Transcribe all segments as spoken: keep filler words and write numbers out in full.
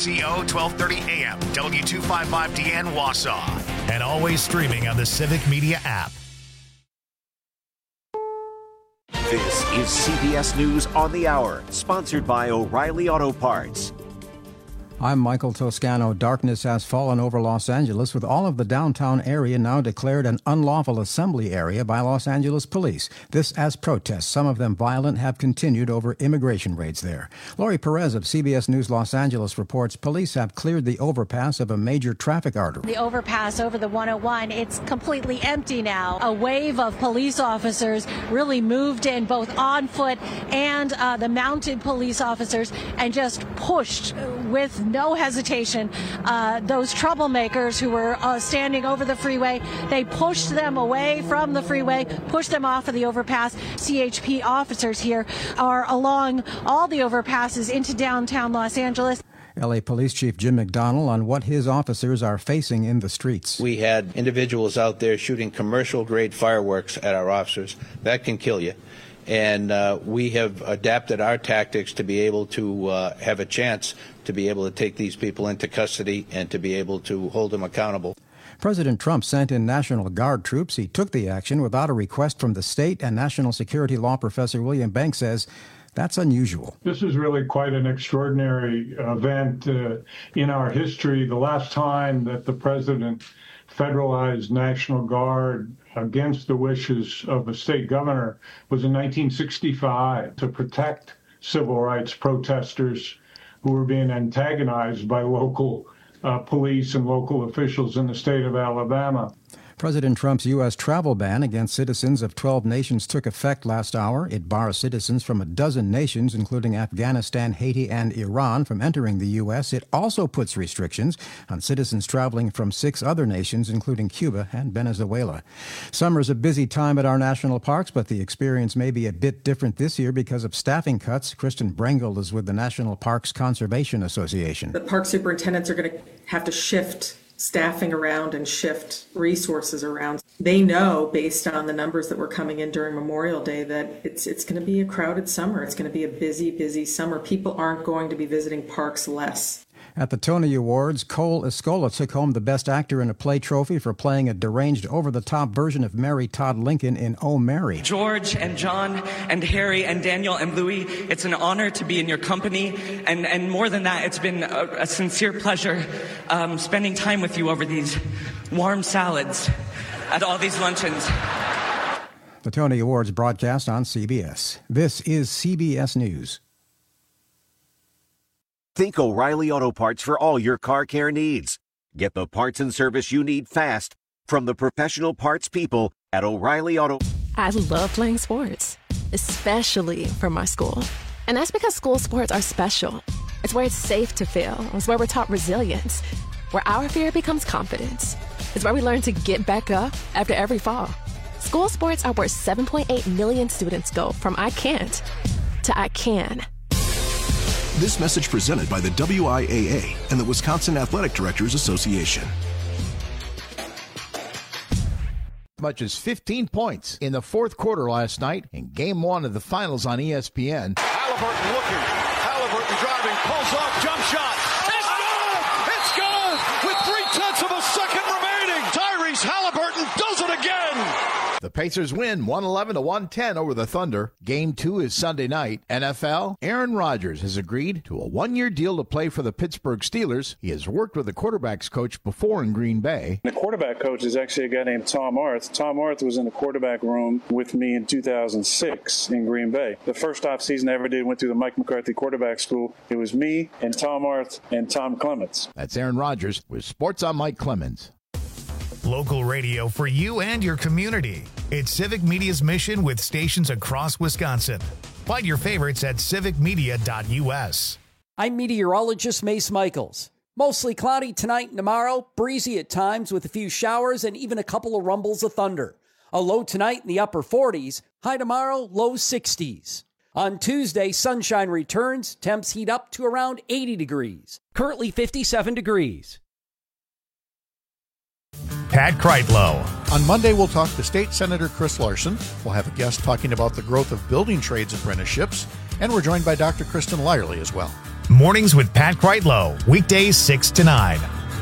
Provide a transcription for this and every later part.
C O twelve thirty A M, W two fifty-five D N Wausau, and always streaming on the Civic Media app. This is C B S News on the Hour, sponsored by O'Reilly Auto Parts. I'm Michael Toscano. Darkness has fallen over Los Angeles, with all of the downtown area now declared an unlawful assembly area by Los Angeles police. This as protests, some of them violent, have continued over immigration raids there. Lori Perez of C B S News Los Angeles reports police have cleared the overpass of a major traffic artery. The overpass over the one oh one, it's completely empty now. A wave of police officers really moved in, both on foot and uh, the mounted police officers, and just pushed with no hesitation uh, those troublemakers who were uh, standing over the freeway. They pushed them away from the freeway, pushed them off of the overpass. C H P officers here are along all the overpasses into downtown Los Angeles. L A Police Chief Jim McDonnell on what his officers are facing in the streets. We had individuals out there shooting commercial-grade fireworks at our officers. That can kill you. And uh, we have adapted our tactics to be able to uh, have a chance to be able to take these people into custody and to be able to hold them accountable. President Trump sent in National Guard troops. He took the action without a request from the state, and national security law professor William Banks says that's unusual. This is really quite an extraordinary event uh, in our history. The last time that the president federalized National Guard against the wishes of a state governor was in nineteen sixty-five to protect civil rights protesters who were being antagonized by local uh, police and local officials in the state of Alabama. President Trump's U S travel ban against citizens of twelve nations took effect last hour. It bars citizens from a dozen nations, including Afghanistan, Haiti, and Iran, from entering the U S. It also puts restrictions on citizens traveling from six other nations, including Cuba and Venezuela. Summer's a busy time at our national parks, but the experience may be a bit different this year because of staffing cuts. Kristen Brengel is with the National Parks Conservation Association. The park superintendents are going to have to shift staffing around and shift resources around. They know, based on the numbers that were coming in during Memorial Day, that it's it's going to be a crowded summer. It's going to be a busy, busy summer. People aren't going to be visiting parks less. At the Tony Awards, Cole Escola took home the Best Actor in a Play trophy for playing a deranged, over-the-top version of Mary Todd Lincoln in Oh, Mary. George and John and Harry and Daniel and Louie, it's an honor to be in your company. And, and more than that, it's been a, a sincere pleasure um, spending time with you over these warm salads at all these luncheons. The Tony Awards broadcast on C B S. This is C B S News. Think O'Reilly Auto Parts for all your car care needs. Get the parts and service you need fast from the professional parts people at O'Reilly Auto. I love playing sports, especially for my school. And that's because school sports are special. It's where it's safe to fail. It's where we're taught resilience, where our fear becomes confidence. It's where we learn to get back up after every fall. School sports are where seven point eight million students go from I can't to I can. This message presented by the W I A A and the Wisconsin Athletic Directors Association. As much as fifteen points in the fourth quarter last night in game one of the finals on E S P N. Halliburton looking. Halliburton driving. Pulls off. Jump shot. It's good! It's good! With three-tenths of a second remaining. Tyrese Halliburton does it again! The Pacers win one eleven to one ten over the Thunder. Game two is Sunday night. N F L, Aaron Rodgers has agreed to a one-year deal to play for the Pittsburgh Steelers. He has worked with the quarterbacks coach before in Green Bay. The quarterback coach is actually a guy named Tom Arth. Tom Arth was in the quarterback room with me in two thousand six in Green Bay. The first offseason I ever did went through the Mike McCarthy quarterback school. It was me and Tom Arth and Tom Clements. That's Aaron Rodgers with Sports on Mike Clemens. Local radio for you and your community. It's Civic Media's mission with stations across Wisconsin. Find your favorites at civic media dot u s. I'm meteorologist Mace Michaels. Mostly cloudy tonight and tomorrow, breezy at times with a few showers and even a couple of rumbles of thunder. A low tonight in the upper forties, high tomorrow, low sixties. On Tuesday, sunshine returns, temps heat up to around eighty degrees. Currently fifty-seven degrees. Pat Kreitlow. On Monday, we'll talk to State Senator Chris Larson. We'll have a guest talking about the growth of building trades apprenticeships. And we're joined by Doctor Kristen Lyerly as well. Mornings with Pat Kreitlow, weekdays six to nine.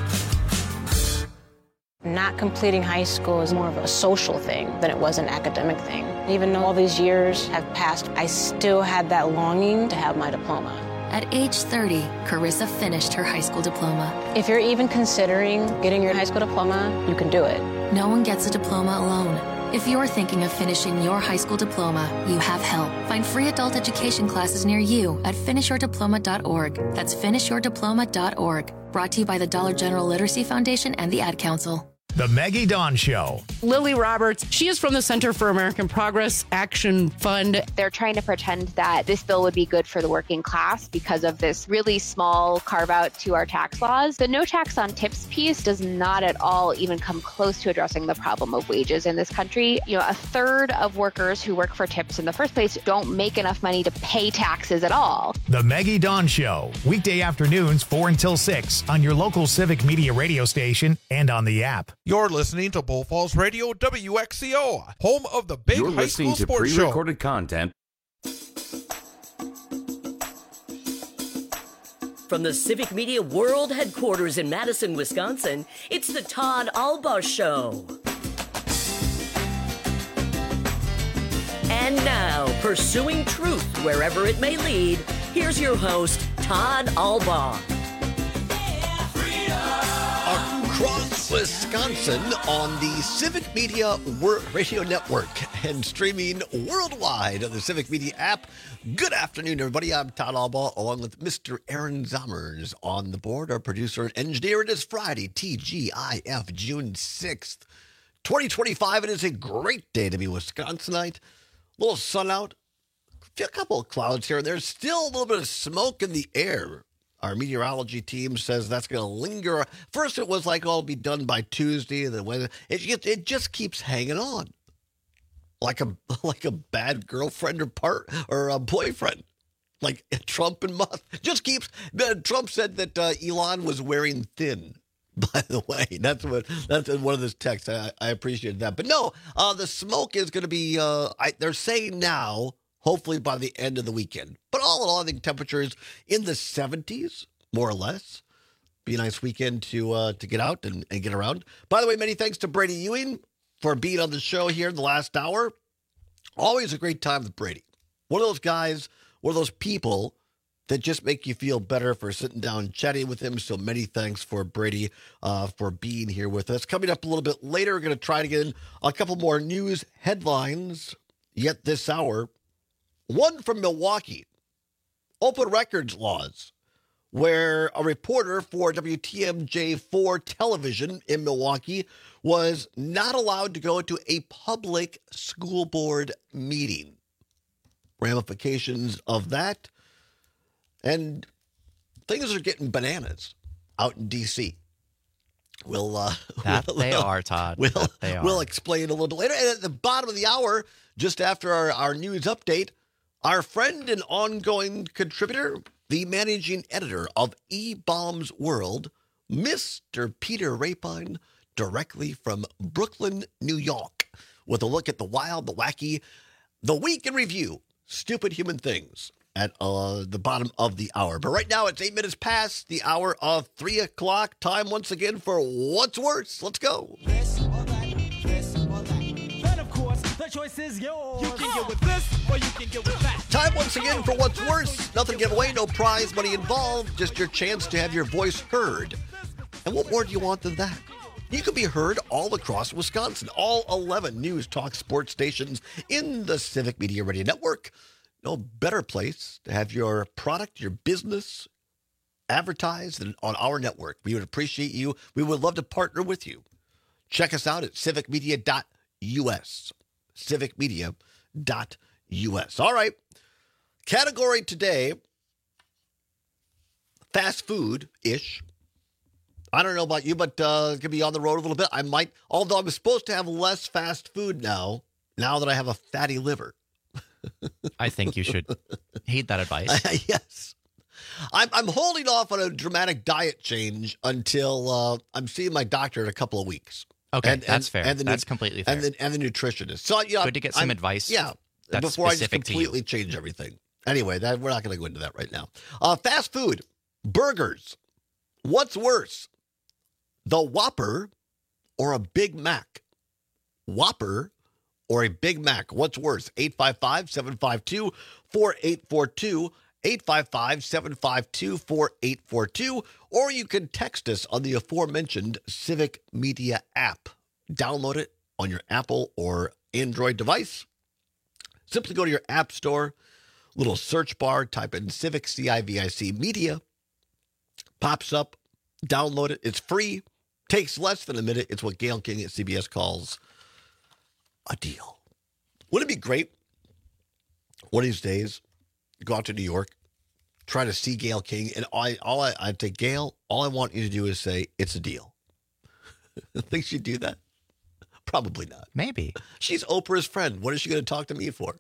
Not completing high school is more of a social thing than it was an academic thing. Even though all these years have passed, I still had that longing to have my diploma. At age thirty, Carissa finished her high school diploma. If you're even considering getting your high school diploma, you can do it. No one gets a diploma alone. If you're thinking of finishing your high school diploma, you have help. Find free adult education classes near you at finish your diploma dot org. That's finish your diploma dot org. Brought to you by the Dollar General Literacy Foundation and the Ad Council. The Maggie Dawn Show. Lily Roberts, she is from the Center for American Progress Action Fund. They're trying to pretend that this bill would be good for the working class because of this really small carve out to our tax laws. The no tax on tips piece does not at all even come close to addressing the problem of wages in this country. You know, a third of workers who work for tips in the first place don't make enough money to pay taxes at all. The Maggie Dawn Show, weekday afternoons four until six on your local Civic Media radio station and on the app. You're listening to Bull Falls Radio W X C O, home of the big You're high listening school to sports show. pre-recorded content. From the Civic Media World Headquarters in Madison, Wisconsin, it's the Todd Albaugh Show. And now, pursuing truth wherever it may lead, here's your host, Todd Albaugh. Across Wisconsin on the Civic Media Radio Network and streaming worldwide on the Civic Media app. Good afternoon, everybody. I'm Todd Albaugh, along with Mister Aaron Zommers on the board, our producer and engineer. It is Friday, T G I F, June sixth, twenty twenty-five. It is a great day to be Wisconsinite. A little sun out, a couple of clouds here and there. Still a little bit of smoke in the air. Our meteorology team says that's going to linger. First, it was like, oh, it'll be done by Tuesday. And then when it, it, it just keeps hanging on, like a like a bad girlfriend or part or a boyfriend, like Trump and Musk. Just keeps. Trump said that uh, Elon was wearing thin. By the way, that's what that's in one of his texts. I, I appreciate that. But no, uh, the smoke is going to be. Uh, I, they're saying now. Hopefully by the end of the weekend. But all in all, I think temperatures in the seventies, more or less. Be a nice weekend to uh, to get out and, and get around. By the way, many thanks to Brady Ewing for being on the show here in the last hour. Always a great time with Brady. One of those guys, one of those people that just make you feel better for sitting down and chatting with him. So many thanks for Brady uh, for being here with us. Coming up a little bit later, we're going to try to get in a couple more news headlines yet this hour. One from Milwaukee, open records laws, where a reporter for W T M J four television in Milwaukee was not allowed to go to a public school board meeting. Ramifications of that, and things are getting bananas out in D C We'll, uh, that we'll, they are, Todd. We'll, that they are. We'll explain a little bit later. And at the bottom of the hour, just after our, our news update, our friend and ongoing contributor, the managing editor of E-Bombs World, Mister Peter Rapine, directly from Brooklyn, New York, with a look at the wild, the wacky, the week in review, stupid human things at uh, the bottom of the hour. But right now, it's eight minutes past the hour of three o'clock. Time once again for What's Worse. Let's go. This or that, this or that. And of course, the choice is yours. You can get with this or you can get with that. Time once again for What's Worse. Nothing to give away, no prize money involved, just your chance to have your voice heard. And what more do you want than that? You can be heard all across Wisconsin, all eleven news talk sports stations in the Civic Media Radio Network. No better place to have your product, your business advertised than on our network. We would appreciate you. We would love to partner with you. Check us out at civic media dot U S. civic media dot U S. All right. Category today, fast food-ish. I don't know about you, but uh, going to be on the road a little bit. I might, although I'm supposed to have less fast food now, now that I have a fatty liver. I think you should heed that advice. Yes. I'm, I'm holding off on a dramatic diet change until uh, I'm seeing my doctor in a couple of weeks. Okay, and, that's and, fair. And the, that's completely fair. And the, and the nutritionist. So, yeah, Good to get some I'm, advice. Yeah. That's before I just specific completely to you. change everything. Anyway, that we're not going to go into that right now. Uh, fast food, burgers. What's worse, the Whopper or a Big Mac? Whopper or a Big Mac? What's worse? eight five five, seven five two, four eight four two, eight five five, seven five two, four eight four two, or you can text us on the aforementioned Civic Media app. Download it on your Apple or Android device. Simply go to your app store, little search bar, type in Civic, C I V I C Media. Pops up, download it. It's free. Takes less than a minute. It's what Gayle King at C B S calls a deal. Wouldn't it be great one of these days, go out to New York, try to see Gayle King, and I, all I, I'd say, Gayle, all I want you to do is say, it's a deal. Think she'd do that? Probably not. Maybe. She's Oprah's friend. What is she going to talk to me for?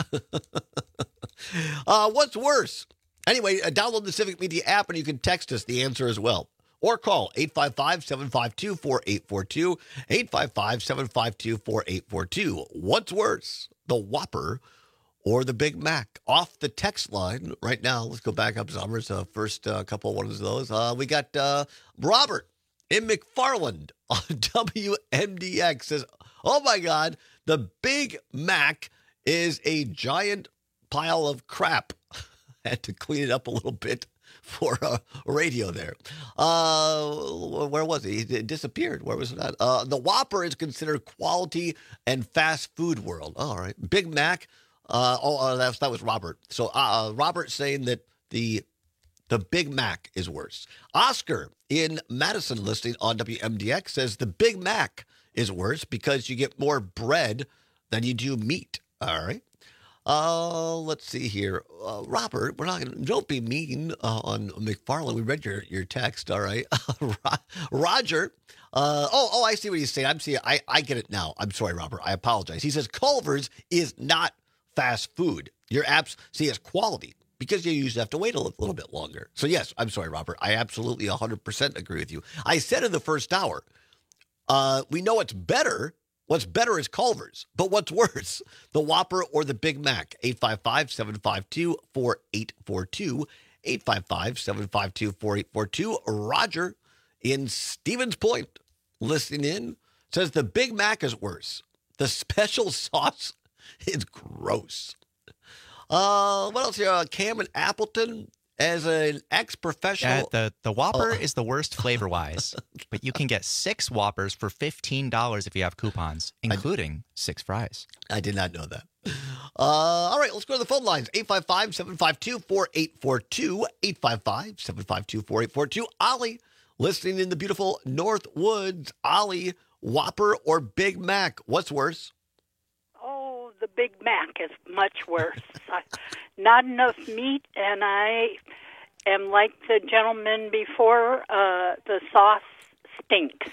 uh, what's worse? Anyway, uh, download the Civic Media app and you can text us the answer as well. Or call eight five five, seven five two, four eight four two, eight five five, seven five two, four eight four two. What's worse, the Whopper or the Big Mac? Off the text line right now. Let's go back up numbers. Uh, first uh, couple of ones of those. Uh, we got uh, Robert in McFarland on W M D X says, oh my God, the Big Mac is a giant pile of crap. Had to clean it up a little bit for a radio there. Uh, where was he? It disappeared. Where was that? Uh, the Whopper is considered quality and fast food world. Oh, all right. Big Mac. Uh, oh, uh, that, was, that was Robert. So uh, Robert saying that the the Big Mac is worse. Oscar in Madison listening on W M D X says the Big Mac is worse because you get more bread than you do meat. All right. Uh, let's see here. Uh, Robert, we're not going to, don't be mean uh, on McFarland. We read your, your text. All right. Roger. Uh, oh, oh, I see what he's saying. I'm seeing, I, I get it now. I'm sorry, Robert. I apologize. He says Culver's is not fast food. Your apps, see, it's quality because you usually have to wait a little, little bit longer. So yes, I'm sorry, Robert. I absolutely one hundred percent agree with you. I said in the first hour, uh, we know it's better. What's better is Culver's, but what's worse, the Whopper or the Big Mac? eight five five, seven five two, four eight four two, eight five five, seven five two, four eight four two. Roger in Stevens Point listening in says the Big Mac is worse. The special sauce is gross. Uh, what else here? Uh, Cam in Appleton. As an ex-professional... Uh, the, the Whopper oh. is the worst flavor-wise, but you can get six Whoppers for fifteen dollars if you have coupons, including I, six fries. I did not know that. Uh, all right, let's go to the phone lines. eight five five, seven five two, four eight four two, eight five five, seven five two, four eight four two. Ollie, listening in the beautiful North Woods. Ollie, Whopper or Big Mac? What's worse? Oh, the Big Mac is much worse. I, not enough meat, and I am like the gentleman before, uh, the sauce stinks.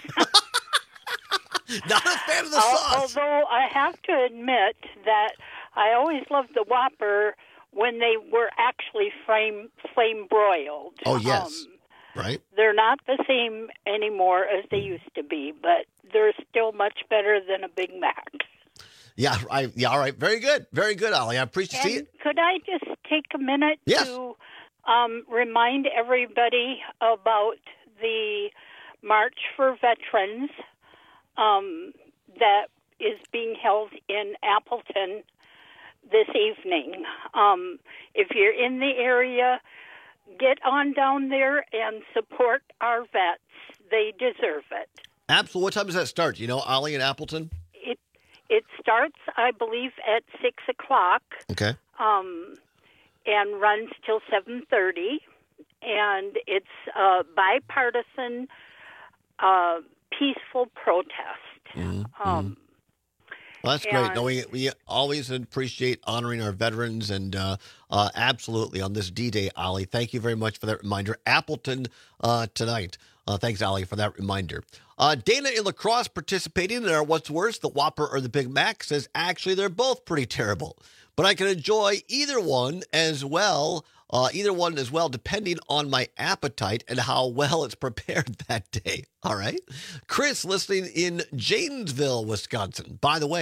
Not a fan of the sauce. Although I have to admit that I always loved the Whopper when they were actually flame, flame broiled. Oh, yes. Um, right. They're not the same anymore as they used to be, but they're still much better than a Big Mac. Yeah, I, yeah, all right. Very good. Very good, Ollie. I appreciate and it. Could I just take a minute yes. to um, remind everybody about the March for Veterans um, that is being held in Appleton this evening. Um, if you're in the area, get on down there and support our vets. They deserve it. Absolutely. What time does that start? Do you know, Ollie in Appleton? It starts, I believe, at six o'clock. Okay. Um, and runs till seven thirty, and it's a bipartisan, uh, peaceful protest. Mm-hmm. Um, well, that's great. No, we, we always appreciate honoring our veterans, and uh, uh, absolutely on this D-Day, Ollie. Thank you very much for that reminder. Appleton uh, tonight. Uh, thanks, Ollie, for that reminder. Uh, Dana in La Crosse participating in our What's Worse, the Whopper or the Big Mac, says, actually, they're both pretty terrible. But I can enjoy either one as well, uh, either one as well, depending on my appetite and how well it's prepared that day. All right? Chris listening in Janesville, Wisconsin. By the way,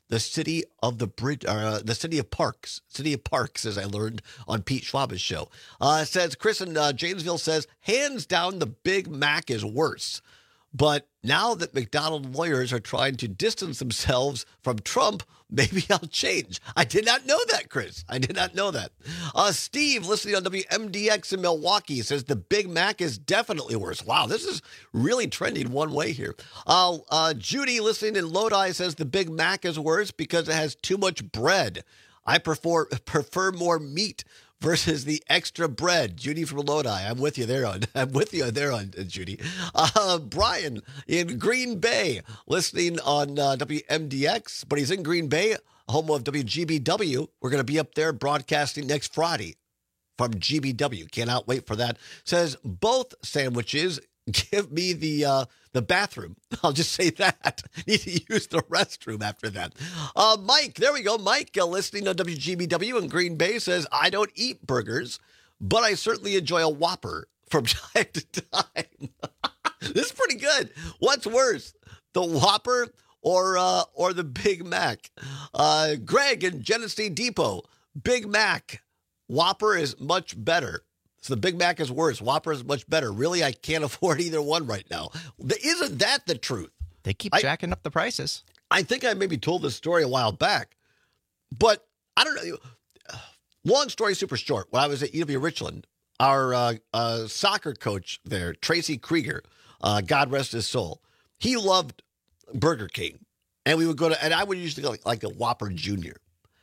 the city of the bridge, uh, the city of Parks, city of Parks, as I learned on Pete Schwab's show. Uh, it says Chris in uh, Janesville says, hands down, the Big Mac is worse. But now that McDonald's lawyers are trying to distance themselves from Trump, maybe I'll change. I did not know that, Chris. I did not know that. Uh, Steve, listening on W M D X in Milwaukee, says the Big Mac is definitely worse. Wow, this is really trending one way here. Uh, uh, Judy, listening in Lodi, says the Big Mac is worse because it has too much bread. I prefer prefer more meat versus the extra bread. Judy from Lodi, I'm with you there on. I'm with you there on, uh, Judy. Uh, Brian in Green Bay, listening on uh, W M D X, but he's in Green Bay, home of W G B W. We're going to be up there broadcasting next Friday from G B W. Cannot wait for that. Says both sandwiches. Give me the uh, the bathroom. I'll just say that. Need to use the restroom after that. Uh, Mike, there we go. Mike, uh, listening on W G B W in Green Bay, says, I don't eat burgers, but I certainly enjoy a Whopper from time to time. This is pretty good. What's worse, the Whopper or uh, or the Big Mac? Uh, Greg in Genesee Depot, Big Mac. Whopper is much better. So the Big Mac is worse. Whopper is much better. Really, I can't afford either one right now. Isn't that the truth? They keep I, jacking up the prices. I think I maybe told this story a while back, but I don't know. Long story super short. When I was at U W Richland, our uh, uh, soccer coach there, Tracy Krieger, uh, God rest his soul, he loved Burger King. And we would go to, and I would usually go like, like a Whopper Junior.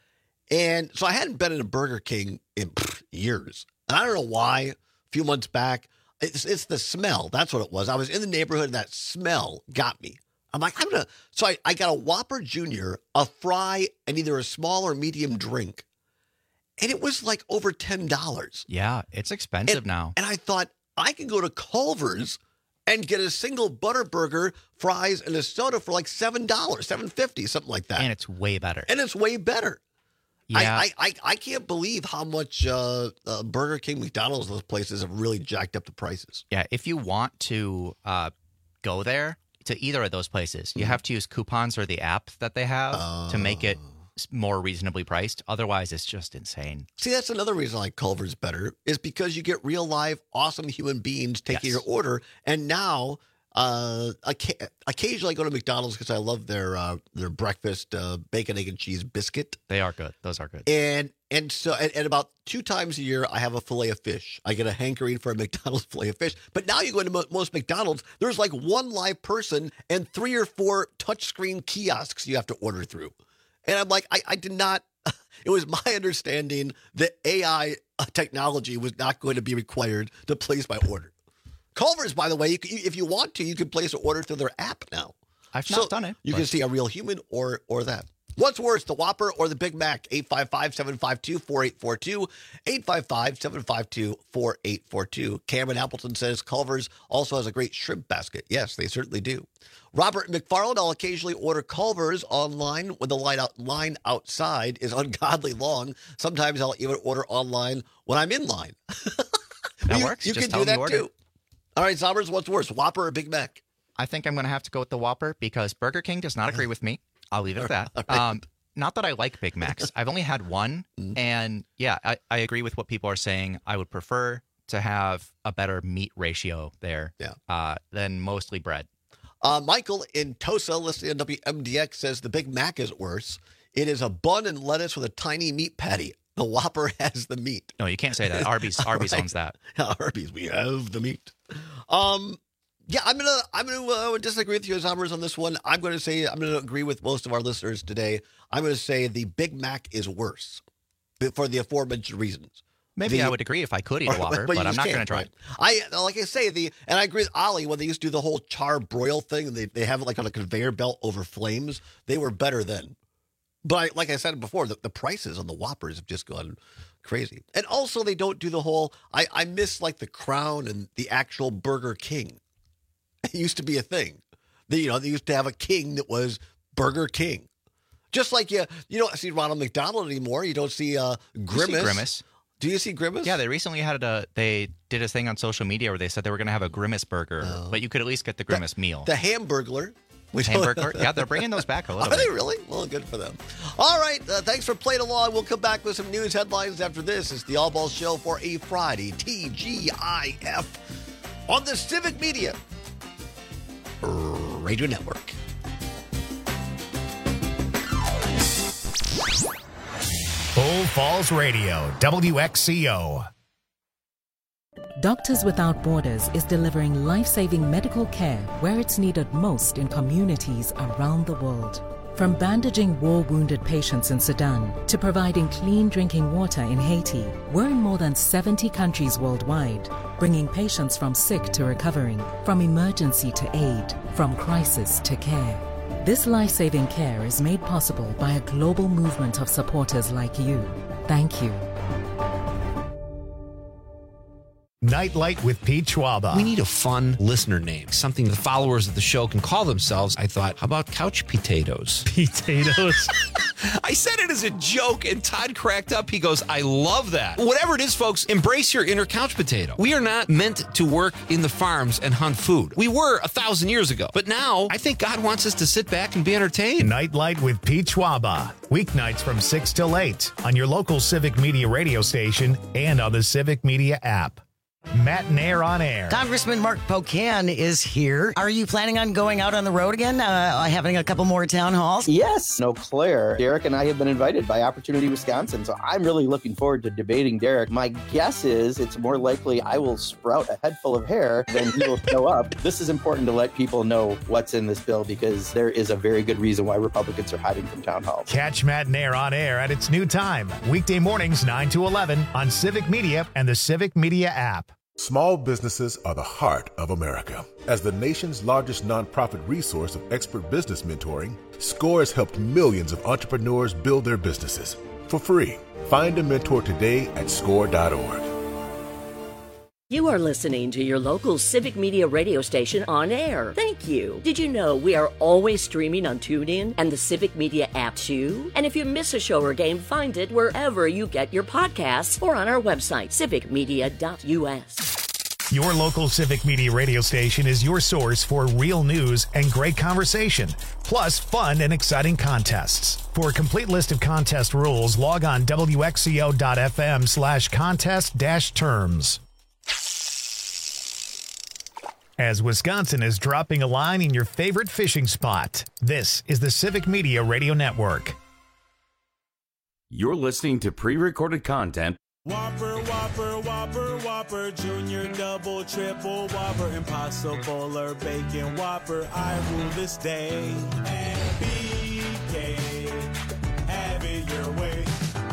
And so I hadn't been in a Burger King in pff, years. And I don't know why, a few months back, it's, it's the smell. That's what it was. I was in the neighborhood and that smell got me. I'm like, I'm going to, so I, I got a Whopper Junior, a fry, and either a small or medium drink. And it was like over ten dollars. Yeah, it's expensive and, now. And I thought, I can go to Culver's and get a single butter burger, fries, and a soda for like seven dollars, seven fifty, something like that. And it's way better. And it's way better. Yeah. I, I, I can't believe how much uh, uh, Burger King, McDonald's, those places have really jacked up the prices. Yeah, if you want to uh, go there to either of those places, you have to use coupons or the app that they have uh, to make it more reasonably priced. Otherwise, it's just insane. See, that's another reason I like Culver's better, is because you get real live, awesome human beings taking Yes. your order. And now, uh, oca- occasionally I go to McDonald's because I love their uh, their breakfast uh, bacon, egg, and cheese biscuit. They are good. Those are good. And and so and, and about two times a year, I have a fillet of fish. I get a hankering for a McDonald's fillet of fish. But now you go into mo- most McDonald's, there's like one live person and three or four touchscreen kiosks you have to order through. And I'm like, I, I did not, it was my understanding that A I technology was not going to be required to place my order. Culver's, by the way, you can, if you want to, you can place an order through their app now. I've So not done it. You but- can see a real human or or that. What's worse, the Whopper or the Big Mac? eight five five, seven five two, four eight four two. eight five five, seven five two, four eight four two. Cameron Appleton says Culver's also has a great shrimp basket. Yes, they certainly do. Robert McFarland, I'll occasionally order Culver's online when the line, out, line outside is ungodly long. Sometimes I'll even order online when I'm in line. That you, works. You Just can tell do them that you order. too. All right, Sommers, what's worse, Whopper or Big Mac? I think I'm going to have to go with the Whopper because Burger King does not agree with me. I'll leave it at that. All right. Um, not that I like Big Macs. I've only had one. And yeah, I, I agree with what people are saying. I would prefer to have a better meat ratio there Yeah. uh, than mostly bread. Uh, Michael in Tosa, listening to W M D X, says the Big Mac is worse. It is a bun and lettuce with a tiny meat patty. The Whopper has the meat. No, you can't say that. Arby's Arby's Right. owns that. Arby's, we have the meat. Um, yeah, I'm gonna I'm gonna uh, disagree with you, Zombers, on this one. I'm gonna say I'm gonna agree with most of our listeners today. I'm gonna say the Big Mac is worse for the aforementioned reasons. Maybe The- I would agree if I could eat a Whopper, but but, you I'm just not going can't, to try right? it. I like I say the and I agree with Ollie when they used to do the whole char broil thing and they they have it like on a conveyor belt over flames. They were better then. But I, like I said before, the, the prices on the Whoppers have just gone crazy. And also they don't do the whole I I miss like the Crown and the actual Burger King. It used to be a thing. They, you know, they used to have a king that was Burger King. Just like you you don't see Ronald McDonald anymore. You don't see uh Grimace. You see Grimace. Do you see Grimace? Yeah, they recently had a. They did a thing on social media where they said they were going to have a Grimace burger, but you could at least get the Grimace meal. The Hamburglar. We Hamburger. Yeah, they're bringing those back a little Are bit. they really? Well, good for them. All right. Uh, thanks for playing along. We'll come back with some news headlines after this. It's the All Ball Show for a Friday. T G I F on the Civic Media Radio Network. Full Falls Radio, W X C O. Doctors Without Borders is delivering life-saving medical care where it's needed most in communities around the world. From bandaging war-wounded patients in Sudan to providing clean drinking water in Haiti, we're in more than seventy countries worldwide, bringing patients from sick to recovering, from emergency to aid, from crisis to care. This life-saving care is made possible by a global movement of supporters like you. Thank you. Nightlight with Pete Schwaba. We need a fun listener name, something the followers of the show can call themselves. I thought, how about couch potatoes? Potatoes. I said it as a joke, and Todd cracked up. He goes, I love that. Whatever it is, folks, embrace your inner couch potato. We are not meant to work in the farms and hunt food. We were a thousand years ago. But now, I think God wants us to sit back and be entertained. Nightlight with Pete Schwaba. Weeknights from six till eight on your local Civic Media radio station and on the Civic Media app. Matt and Air on Air. Congressman Mark Pocan is here. Are you planning on going out on the road again, uh, having a couple more town halls? Yes. Eau Claire. Derek and I have been invited by Opportunity Wisconsin, so I'm really looking forward to debating Derek. My guess is it's more likely I will sprout a head full of hair than he will show up. This is important to let people know what's in this bill because there is a very good reason why Republicans are hiding from town halls. Catch Matt and Air on Air at its new time, weekday mornings nine to eleven on Civic Media and the Civic Media app. Small businesses are the heart of America. As the nation's largest nonprofit resource of expert business mentoring, SCORE has helped millions of entrepreneurs build their businesses for free. Find a mentor today at score dot org. You are listening to your local Civic Media radio station on air. Thank you. Did you know we are always streaming on TuneIn and the Civic Media app too? And if you miss a show or game, find it wherever you get your podcasts or on our website, civic media dot U S. Your local Civic Media radio station is your source for real news and great conversation, plus fun and exciting contests. For a complete list of contest rules, log on W X C O dot F M slash contest dash terms. As Wisconsin is dropping a line in your favorite fishing spot, this is the Civic Media Radio Network. You're listening to pre-recorded content. Whopper, Whopper, Whopper, Whopper, Junior, Double, Triple, Whopper, Impossible or Bacon Whopper, I rule this day. And B K, have it your way.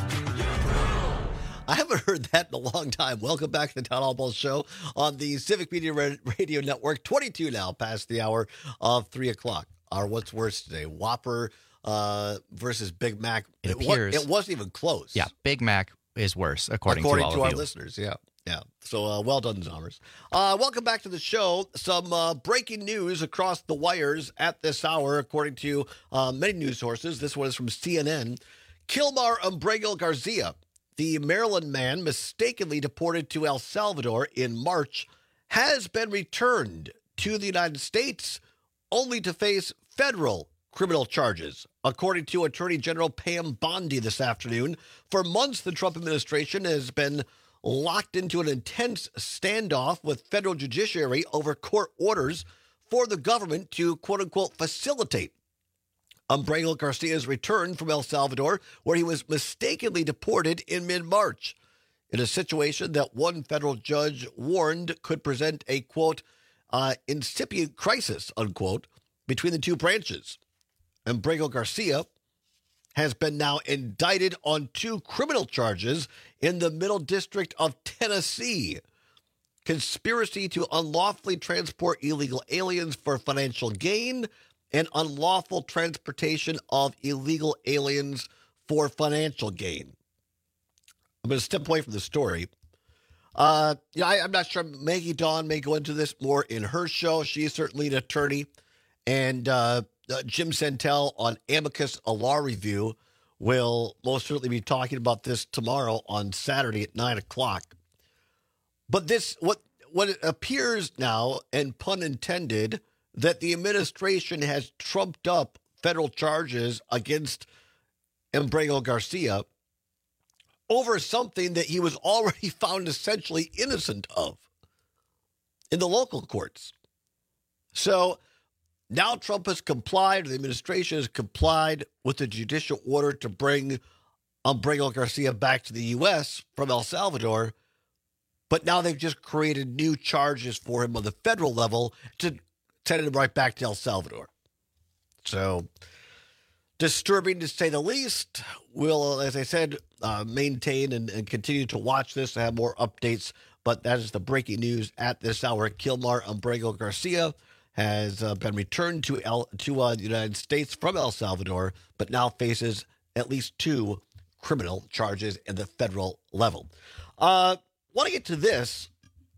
I haven't heard that in a long time. Welcome back to the Town Hall Ball Show on the Civic Media Radio Network. twenty-two now, past the hour of three o'clock. Our What's Worse today, Whopper uh, versus Big Mac. It, it appears. Was, it wasn't even close. Yeah, Big Mac is worse, according, according to all to of our you. listeners. Yeah, yeah. So uh, well done, Zommers. Uh, welcome back to the show. Some uh, breaking news across the wires at this hour, according to uh, many news sources. This one is from C N N. Kilmar Umbrego Garcia, the Maryland man mistakenly deported to El Salvador in March, has been returned to the United States only to face federal criminal charges. According to Attorney General Pam Bondi this afternoon, for months the Trump administration has been locked into an intense standoff with federal judiciary over court orders for the government to, quote-unquote, facilitate Umbrego Garcia's return from El Salvador, where he was mistakenly deported in mid-March, in a situation that one federal judge warned could present a, quote, uh, incipient crisis, unquote, between the two branches. Umbrego Garcia has been now indicted on two criminal charges in the Middle District of Tennessee: conspiracy to unlawfully transport illegal aliens for financial gain and unlawful transportation of illegal aliens for financial gain. I'm going to step away from the story. Uh, yeah, I, I'm not sure. Maggie Dawn may go into this more in her show. She's certainly an attorney. And uh, uh, Jim Santel on Amicus, a law review, will most certainly be talking about this tomorrow on Saturday at nine o'clock. But this, what what it appears now, and pun intended, that the administration has trumped up federal charges against Embrago Garcia over something that he was already found essentially innocent of in the local courts. So now Trump has complied, the administration has complied with the judicial order to bring Embrago Garcia back to the U S from El Salvador, but now they've just created new charges for him on the federal level to send him right back to El Salvador. So disturbing to say the least. We'll, as I said, uh, maintain and, and continue to watch this to have more updates, but that is the breaking news at this hour. Kilmar Embrago Garcia has uh, been returned to El, to uh, the United States from El Salvador, but now faces at least two criminal charges at the federal level. Uh, want to get to this.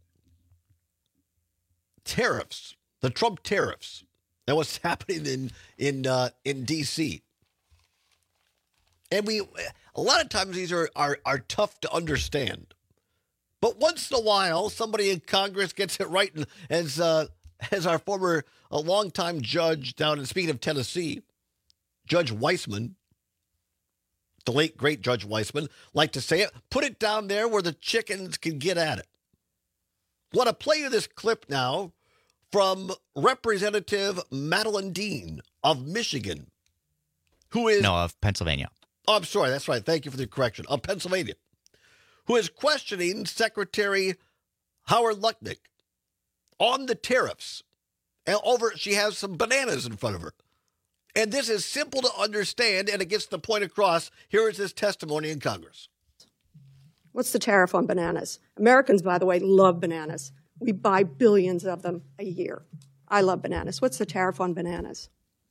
Tariffs, the Trump tariffs, and what's happening in in uh, in D C. And we, a lot of times these are, are are tough to understand, but once in a while somebody in Congress gets it right. And as uh, as our former, a longtime judge down in, speaking of Tennessee, Judge Weissman, the late great Judge Weissman, like to say it, put it down there where the chickens can get at it. Want to play you this clip now from Representative Madeline Dean of Michigan, who is... No, of Pennsylvania. Oh, I'm sorry. That's right. Thank you for the correction. Of Pennsylvania, who is questioning Secretary Howard Lutnick on the tariffs. And over, she has some bananas in front of her. And this is simple to understand, and it gets the point across. Here is his testimony in Congress. What's the tariff on bananas? Americans, by the way, love bananas. We buy billions of them a year. I love bananas. What's the tariff on bananas?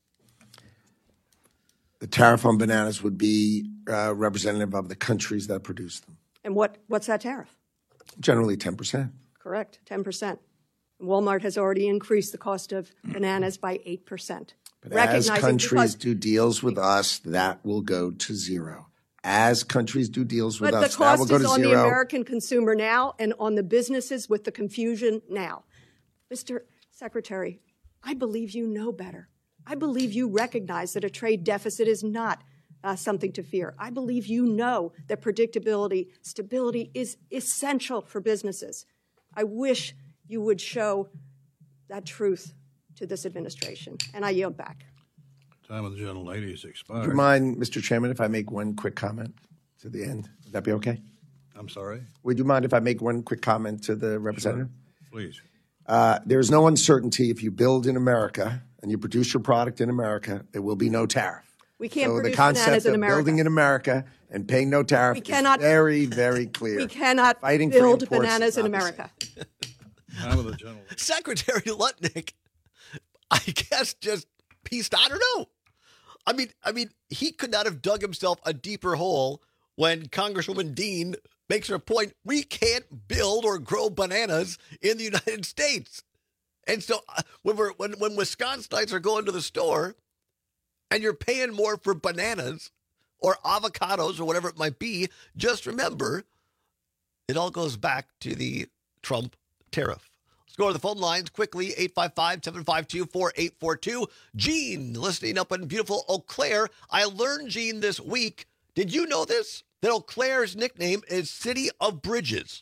The tariff on bananas would be uh, representative of the countries that produce them. And what, what's that tariff? Generally ten percent. Correct, ten percent. Walmart has already increased the cost of bananas by eight percent. But as countries do deals with us, that will go to zero. As countries do deals with but us, the that will cost go is to on zero. the American consumer now and on the businesses with the confusion now. Mister Secretary, I believe you know better. I believe you recognize that a trade deficit is not uh, something to fear. I believe you know that predictability, stability is essential for businesses. I wish you would show that truth to this administration. And I yield back. Time of the gentlelady is expired. Would you mind, Mister Chairman, if I make one quick comment to the end? Would that be okay? I'm sorry? Would you mind if I make one quick comment to the representative? Sure. Please. Uh, there is no uncertainty if you build in America and you produce your product in America, there will be no tariff. We can't so produce the concept bananas in of America. building in America and paying no tariff We cannot, is very, very clear. We cannot Fighting build for bananas in not America. Time of the general. Secretary Lutnick, I guess, just pieced. I don't know. I mean, I mean, he could not have dug himself a deeper hole when Congresswoman Dean makes her point. We can't build or grow bananas in the United States. And so uh, when we're when when Wisconsinites are going to the store and you're paying more for bananas or avocados or whatever it might be, just remember it all goes back to the Trump tariff. Let's go to the phone lines quickly, eight five five, seven five two, four eight four two. Gene, listening up in beautiful Eau Claire. I learned, Gene, this week, did you know this? That Eau Claire's nickname is City of Bridges.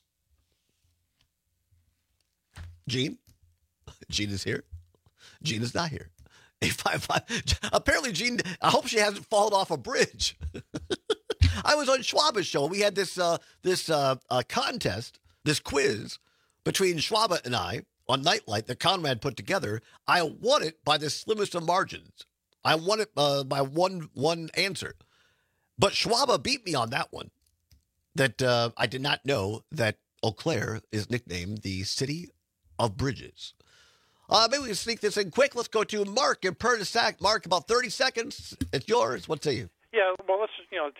Gene? Gene is here. Gene is not here. eight five five. Apparently, Gene, I hope she hasn't fallen off a bridge. I was on Schwaba's show. We had this uh, this uh, uh, contest, this quiz between Schwaba and I on Nightlight that Conrad put together. I won it by the slimmest of margins. I won it uh, by one one answer. But Schwaba beat me on that one. That uh, I did not know that Eau Claire is nicknamed the City of Bridges. Uh, maybe we can sneak this in quick. Let's go to Mark in Pernisac. Mark, about thirty seconds. It's yours. What say you? Yeah, well, let's, you know,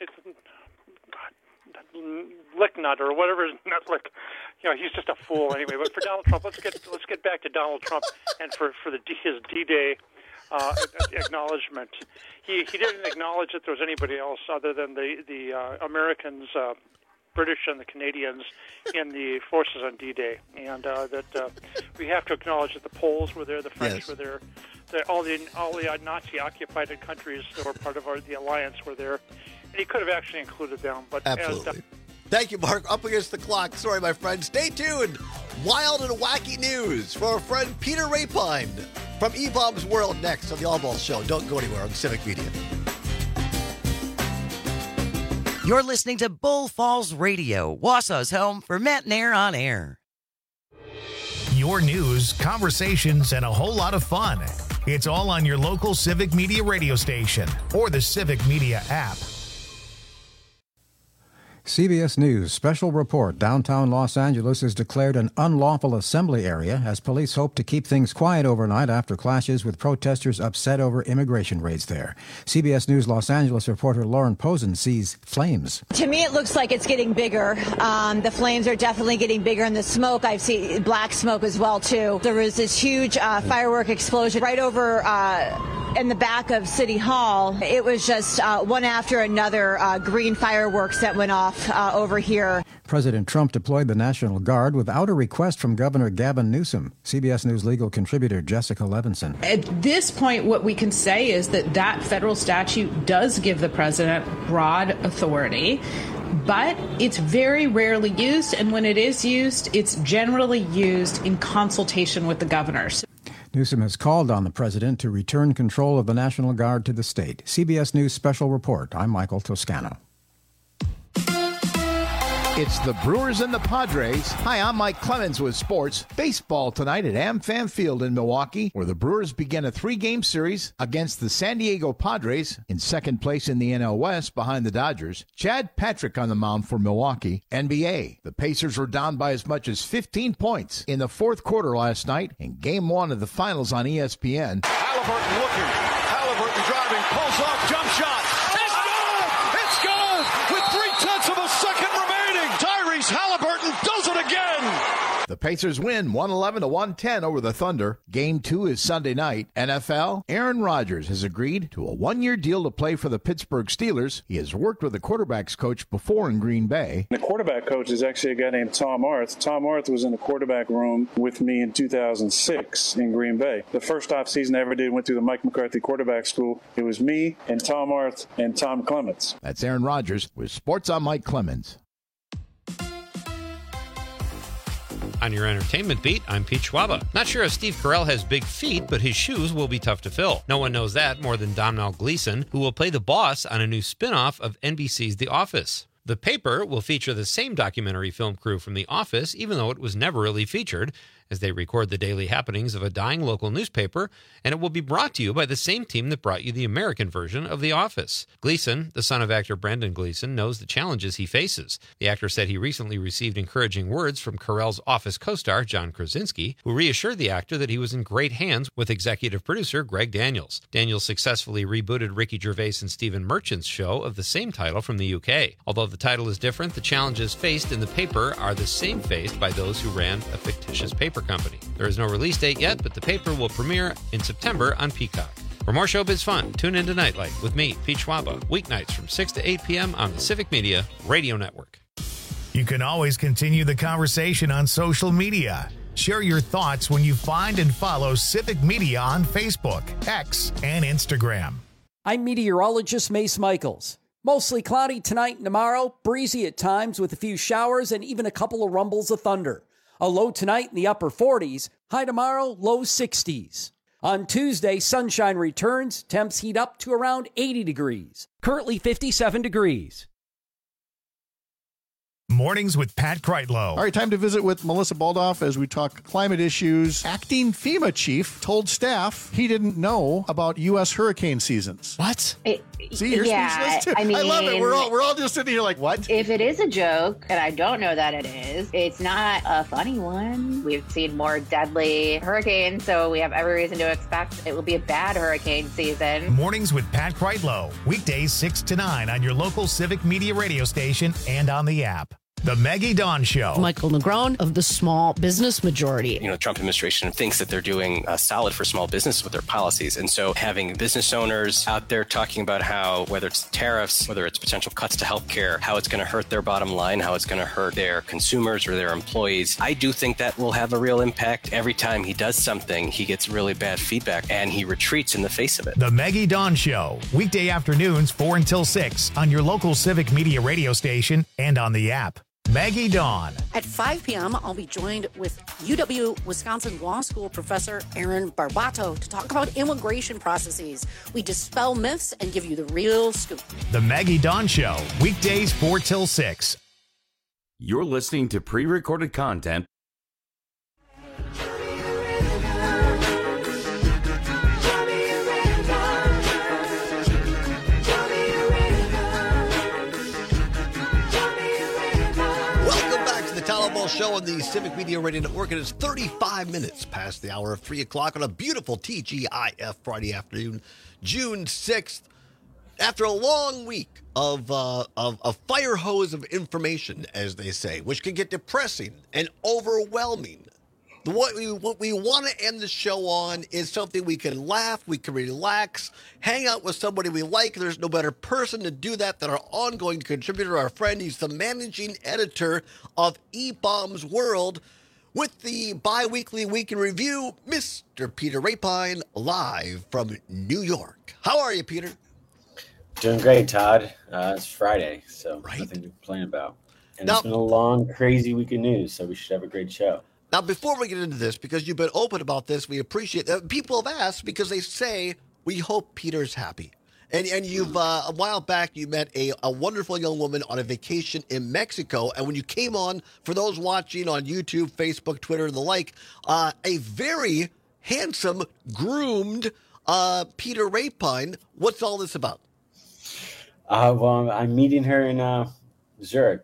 Licknut or whatever, not Lick, you know, he's just a fool anyway. But for Donald Trump, let's get let's get back to Donald Trump and for, for the his D-Day uh, acknowledgement. He he didn't acknowledge that there was anybody else other than the the uh, Americans uh, British and the Canadians in the forces on D-Day, and uh, that uh, we have to acknowledge that the Poles were there, the French Yes. were there, that all the all the Nazi-occupied countries that were part of our, the alliance were there, and he could have actually included them. But Absolutely. As, Thank you, Mark. Up against the clock. Sorry, my friend. Stay tuned. Wild and wacky news for our friend Peter Rapine from E-Bomb's World next on the All Ball Show. Don't go anywhere on Civic Media. You're listening to Bull Falls Radio, Wausau's home for Matt Nair on air. Your news, conversations, and a whole lot of fun. It's all on your local Civic Media radio station or the Civic Media app. C B S News special report. Downtown Los Angeles is declared an unlawful assembly area as police hope to keep things quiet overnight after clashes with protesters upset over immigration raids there. C B S News Los Angeles reporter Lauren Posen sees flames. To me, it looks like it's getting bigger. Um, the flames are definitely getting bigger, and the smoke, I've seen black smoke as well, too. There was this huge uh, firework explosion right over uh, in the back of City Hall. It was just uh, one after another uh, green fireworks that went off Uh, over here. President Trump deployed the National Guard without a request from Governor Gavin Newsom. C B S News legal contributor Jessica Levinson. At this point, what we can say is that that federal statute does give the president broad authority, but it's very rarely used, and when it is used, it's generally used in consultation with the governors. Newsom has called on the president to return control of the National Guard to the state. C B S News Special Report. I'm Michael Toscano. It's the Brewers and the Padres. Hi, I'm Mike Clemens with sports. Baseball tonight at AmFam Field in Milwaukee, where the Brewers begin a three-game series against the San Diego Padres in second place in the N L West behind the Dodgers. Chad Patrick on the mound for Milwaukee. N B A. The Pacers were down by as much as fifteen points in the fourth quarter last night in Game one of the Finals on E S P N. Halliburton looking. Halliburton driving. Pulls off. Jump shot. It's good! It's good! With three-tenths of a second remaining. Tyrese Halliburton does it again! The Pacers win one eleven to one ten over the Thunder. Game two is Sunday night. N F L, Aaron Rodgers has agreed to a one-year deal to play for the Pittsburgh Steelers. He has worked with the quarterbacks coach before in Green Bay. The quarterback coach is actually a guy named Tom Arth. Tom Arth was in the quarterback room with me in two thousand six in Green Bay. The first offseason I ever did went through the Mike McCarthy quarterback school. It was me and Tom Arth and Tom Clements. That's Aaron Rodgers with Sports on Mike Clemens. On your entertainment beat, I'm Pete Schwaba. Not sure if Steve Carell has big feet, but his shoes will be tough to fill. No one knows that more than Domhnall Gleeson, who will play the boss on a new spin-off of N B C's The Office. The Paper will feature the same documentary film crew from The Office, even though it was never really featured, as they record the daily happenings of a dying local newspaper, and it will be brought to you by the same team that brought you the American version of The Office. Gleeson, the son of actor Brendan Gleeson, knows the challenges he faces. The actor said he recently received encouraging words from Carell's Office co-star John Krasinski, who reassured the actor that he was in great hands with executive producer Greg Daniels. Daniels successfully rebooted Ricky Gervais and Stephen Merchant's show of the same title from the U K. Although the title is different, the challenges faced in The Paper are the same faced by those who ran a fictitious paper company. There is no release date yet, but The Paper will premiere in September on Peacock. For more showbiz fun, tune in to Nightlight with me, Pete Schwaba, weeknights from six to eight p.m. on the Civic Media Radio Network. You can always continue the conversation on social media. Share your thoughts when you find and follow Civic Media on Facebook, X, and Instagram. I'm meteorologist Mace Michaels. Mostly cloudy tonight and tomorrow, breezy at times with a few showers and even a couple of rumbles of thunder. A low tonight in the upper forties, high tomorrow, low sixties. On Tuesday, sunshine returns, temps heat up to around eighty degrees. Currently fifty-seven degrees. Mornings with Pat Kreitlow. All right, time to visit with Melissa Baldoff as we talk climate issues. Acting FEMA chief told staff he didn't know about U S hurricane seasons. What? It, See, you're yeah, speechless too. I mean, I love it. We're all we're all just sitting here like, what? If it is a joke, and I don't know that it is, it's not a funny one. We've seen more deadly hurricanes, so we have every reason to expect it will be a bad hurricane season. Mornings with Pat Kreitlow. Weekdays six to nine on your local Civic Media radio station and on the app. The Maggie Dawn Show. Michael Negron of the Small Business Majority. You know, the Trump administration thinks that they're doing uh, solid for small business with their policies. And so having business owners out there talking about how, whether it's tariffs, whether it's potential cuts to healthcare, how it's going to hurt their bottom line, how it's going to hurt their consumers or their employees, I do think that will have a real impact. Every time he does something, he gets really bad feedback and he retreats in the face of it. The Maggie Dawn Show. Weekday afternoons, four until six on your local Civic Media radio station and on the app. Maggie Dawn. At five p.m., I'll be joined with U W-Wisconsin Law School professor Aaron Barbato to talk about immigration processes. We dispel myths and give you the real scoop. The Maggie Dawn Show. Weekdays four till six. You're listening to pre-recorded content. Show on the Civic Media Radio Network. It is thirty-five minutes past the hour of three o'clock on a beautiful T G I F Friday afternoon, June sixth. After a long week of, uh, of a fire hose of information, as they say, which can get depressing and overwhelming, what we, what we want to end the show on is something we can laugh, we can relax, hang out with somebody we like. There's no better person to do that than our ongoing contributor, our friend. He's the managing editor of E-Bombs World with the bi-weekly Week in Review, Mister Peter Rapine, live from New York. How are you, Peter? Doing great, Todd. Uh, it's Friday, so right. Nothing to complain about. And now, it's been a long, crazy week of news, so we should have a great show. Now, before we get into this, because you've been open about this, we appreciate that. People have asked because they say, we hope Peter's happy. And and you've, uh, a while back, you met a, a wonderful young woman on a vacation in Mexico. And when you came on, for those watching on YouTube, Facebook, Twitter, and the like, uh, a very handsome, groomed uh, Peter Rapine. What's all this about? Uh, well, I'm meeting her in uh, Zurich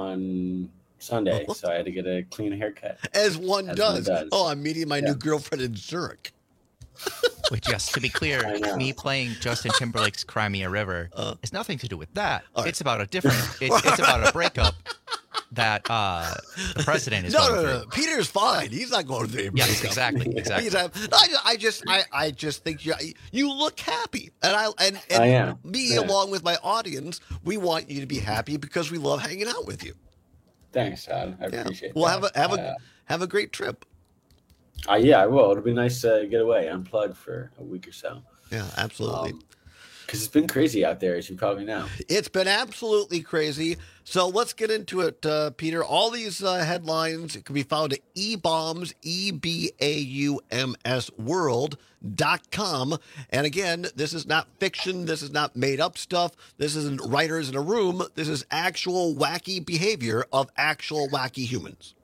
on Sunday, so I had to get a clean haircut. As one, As does. one does. Oh, I'm meeting my Yeah. new girlfriend in Zurich. Wait, just to be clear, me playing Justin Timberlake's Cry Me a River uh, has nothing to do with that. Right. It's about a different, it, it's about a breakup that uh, the president is no, going no, through. No, no, Peter's fine. He's not going through a breakup. Yes, exactly, exactly. He's, I, I just, I, I just think you, you look happy, and I, and, and I am. me Yeah. along with my audience, we want you to be happy because we love hanging out with you. Thanks, Todd. I Yeah. appreciate Well, that. have a have a Uh, have a great trip. Uh, yeah, I will. It'll be nice to get away, unplug for a week or so. Yeah, absolutely. Because it's been crazy out there, as you probably know. It's been absolutely crazy. So let's get into it, uh, Peter. All these uh, headlines can be found at eBaums, E B A U M S world dot com. And again, this is not fiction. This is not made up stuff. This isn't writers in a room. This is actual wacky behavior of actual wacky humans.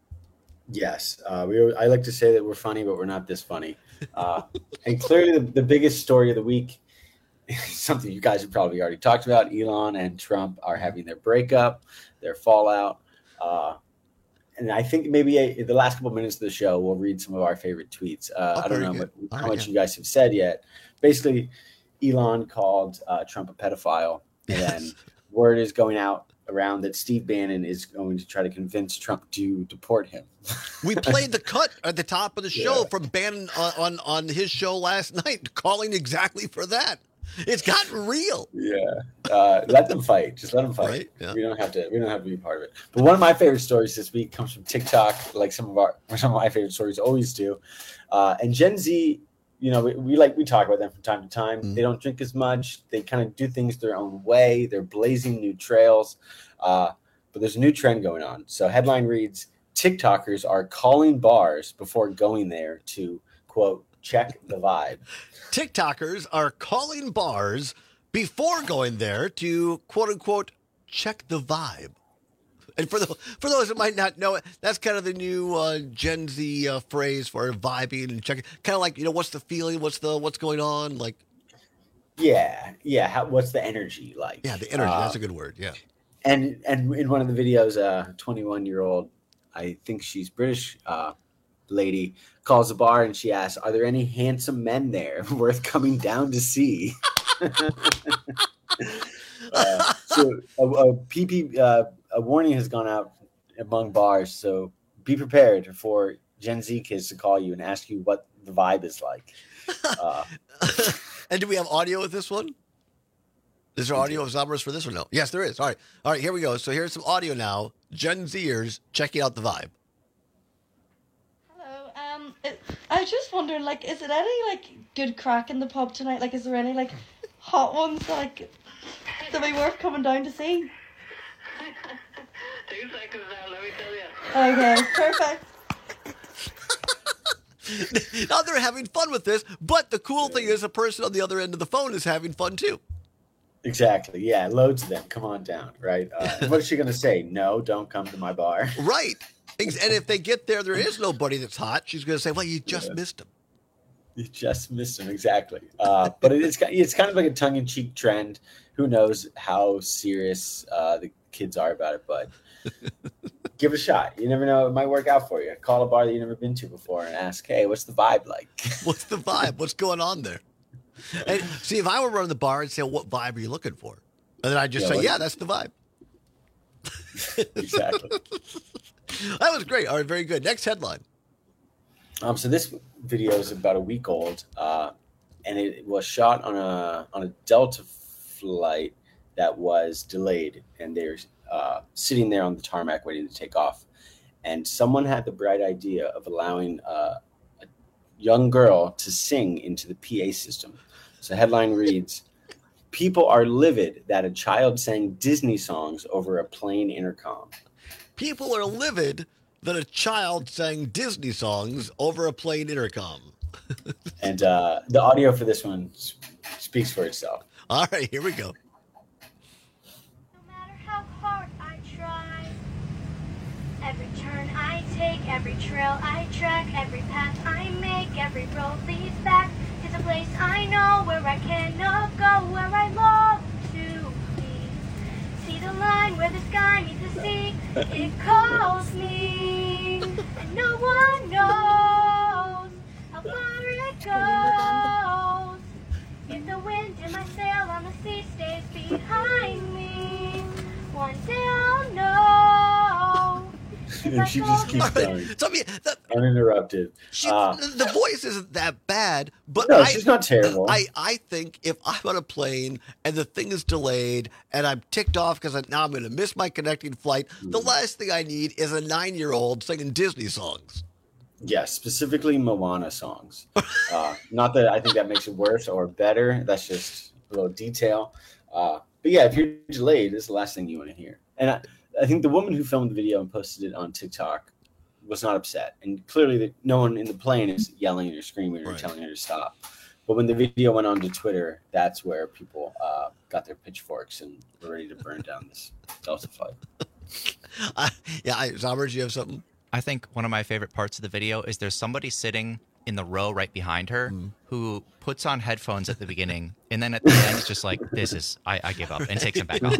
Yes, uh, we. I like to say that we're funny, but we're not this funny. Uh, and clearly, the, the biggest story of the week, something you guys have probably already talked about. Elon and Trump are having their breakup, their fallout, uh, and I think maybe a, the last couple minutes of the show, we'll read some of our favorite tweets. Uh, Oh, I don't very know good. what, All how right, much yeah. you guys have said yet. Basically, Elon called uh, Trump a pedophile, and then word is going out around that Steve Bannon is going to try to convince Trump to deport him. We played the cut at the top of the show from Bannon on, on, on his show last night, calling exactly for that. It's gotten real. Yeah, uh, let them fight. Just let them fight. Right, yeah. We don't have to. We don't have to be part of it. But one of my favorite stories this week comes from TikTok, like some of our some of my favorite stories always do. Uh, and Gen Z, you know, we, we like we talk about them from time to time. Mm. They don't drink as much. They kind of do things their own way. They're blazing new trails. Uh, but there's a new trend going on. So headline reads: TikTokers are calling bars before going there to quote check the vibe. TikTokers are calling bars before going there to quote unquote check the vibe. And for the for those that might not know it, that's kind of the new uh, Gen Z uh, phrase for vibing and checking. Kind of like, you know, what's the feeling? What's the what's going on? Like, Yeah, yeah. How, what's the energy like? yeah, the energy. Uh, That's a good word. Yeah. And and in one of the videos, a twenty-one-year-old, I think she's British uh, lady, calls the bar and she asks, "Are there any handsome men there worth coming down to see?" uh, so a, a P P uh, a warning has gone out among bars. So be prepared for Gen Z kids to call you and ask you what the vibe is like. Uh, and do we have audio with this one? Is there audio of Zombers for this or no? Yes, there is. All right. All right, here we go. So here's some audio now. Gen Zers checking out the vibe. Hello. Um, it, I was just wondering, like, is it any, like, good crack in the pub tonight? Like, is there any, like, hot ones, like, that be worth coming down to see? Two seconds now, let me tell you. Okay, perfect. Now they're having fun with this, but the cool thing is the person on the other end of the phone is having fun too. Exactly. Yeah, loads of them. Come on down, right? Uh, what is she going to say? No, don't come to my bar. Right. And if they get there, there is nobody that's hot. She's going to say, well, you just yeah. missed him. You just missed him. Exactly. Uh, but it is, it's kind of like a tongue-in-cheek trend. Who knows how serious uh, the kids are about it, but give it a shot. You never know. It might work out for you. Call a bar that you've never been to before and ask, hey, what's the vibe like? What's the vibe? What's going on there? And see, if I were running the bar and say, what vibe are you looking for? And then I'd just yeah, say, yeah, that's the vibe. Exactly. That was great. All right, very good. Next headline. Um, so this video is about a week old, uh, and it was shot on a on a Delta flight that was delayed, and they're uh, sitting there on the tarmac waiting to take off. And someone had the bright idea of allowing uh, a young girl to sing into the P A system. So the headline reads, "People are livid that a child sang Disney songs over a plane intercom." People are livid that a child sang Disney songs over a plane intercom. And uh, the audio for this one speaks for itself. All right, here we go. No matter how hard I try, every turn I take, every trail I track, every path I make, every road leads back to the place I know where I cannot go, where I long to be. See the line where the sky meets the sea, it calls me, and no one knows how far it goes. If the wind in my sail on the sea stays behind me, one day I'll know. And she just keeps going. So, I mean, that, uninterrupted. She, uh, the voice isn't that bad, but no, I, she's not terrible. I, I think if I'm on a plane and the thing is delayed and I'm ticked off because now I'm going to miss my connecting flight, mm. the last thing I need is a nine-year-old singing Disney songs. Yes, specifically Moana songs. Uh, not that I think that makes it worse or better. That's just a little detail. Uh, but yeah, if you're delayed, this is the last thing you want to hear. And I, I think the woman who filmed the video and posted it on TikTok was not upset. And clearly the, no one in the plane is yelling or screaming or right. telling her to stop. But when the video went on to Twitter, that's where people uh, got their pitchforks and were ready to burn down this Delta flight. uh, yeah, I, Zombers, you have something? I think one of my favorite parts of the video is there's somebody sitting in the row right behind her mm. who puts on headphones at the beginning, and then at the end it's just like, this is, I, I give up, and takes them back off.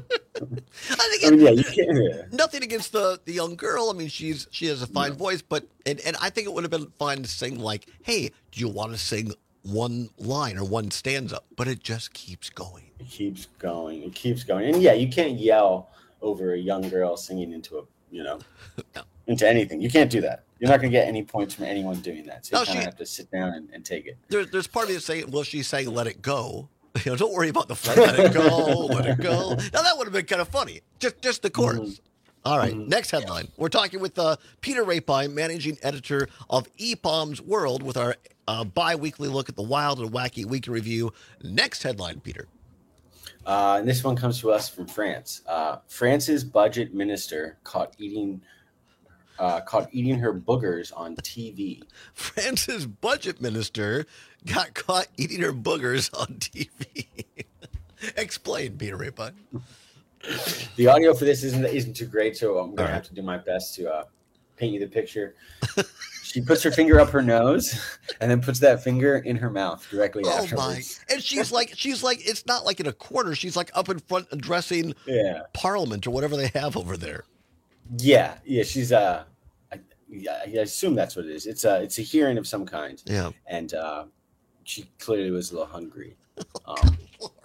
I think I mean, yeah, you can't hear. Nothing against the, the young girl. I mean, she's she has a fine no. voice, but and, and I think it would have been fine to sing like, hey, do you want to sing one line or one stanza? But it just keeps going. It keeps going. It keeps going. And yeah, you can't yell over a young girl singing into a, you know, no. into anything. You can't do that. You're not going to get any points from anyone doing that. So you no, kind of have to sit down and, and take it. There, there's part of you saying, well, she's saying, let it go. You know, don't worry about the flight. Let it go. Let it go. Now, that would have been kind of funny. Just just the chorus. Mm-hmm. All right. Mm-hmm. Next headline. We're talking with uh, Peter Rapine, managing editor of E P O M's World, with our uh, bi-weekly look at the wild and wacky weekly review. Next headline, Peter. Uh, and this one comes to us from France. Uh, France's budget minister caught eating uh, caught eating her boogers on T V. France's budget minister got caught eating her boogers on T V. Explain, Peter Rapine. The audio for this isn't isn't too great, so I'm going right. to have to do my best to uh, paint you the picture. She puts her finger up her nose and then puts that finger in her mouth directly oh afterwards. My. And she's like, she's like, it's not like in a corner. She's like up in front addressing yeah. Parliament or whatever they have over there. Yeah, yeah, she's uh, I, I assume that's what it is. It's a it's a hearing of some kind. Yeah, and uh, she clearly was a little hungry. Um, Lord.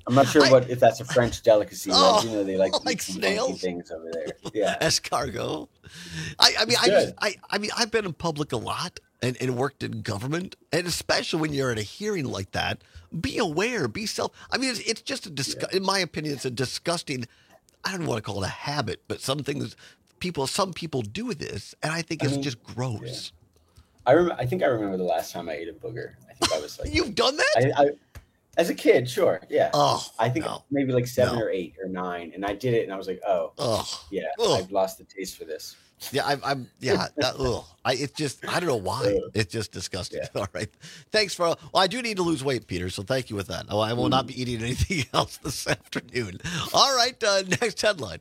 I'm not sure I, what if that's a French delicacy. Oh, like, you know, they like, like some snails things over there. Yeah, escargot. I, I mean, It's I just, good. I, I mean, I've been in public a lot and, and worked in government, and especially when you're at a hearing like that, be aware, be self. I mean, it's, it's just a disgust. In my opinion, it's a disgusting. I don't want to call it a habit, but some things people, some people do this, and I think I it's mean, just gross. I rem- I think I remember the last time I ate a booger. I think I was like, You've done that? I, I, as a kid, sure, yeah. Oh, I think no. maybe like seven No. or eight or nine, and I did it, and I was like, oh, Oh, yeah, Ugh. I've lost the taste for this. Yeah, I'm, I'm yeah, that, ugh. I, it's just, I don't know why. It's just disgusting. Yeah. All right. Thanks for, well, I do need to lose weight, Peter, so thank you with that. Oh, I will not be eating anything else this afternoon. All right, uh, next headline.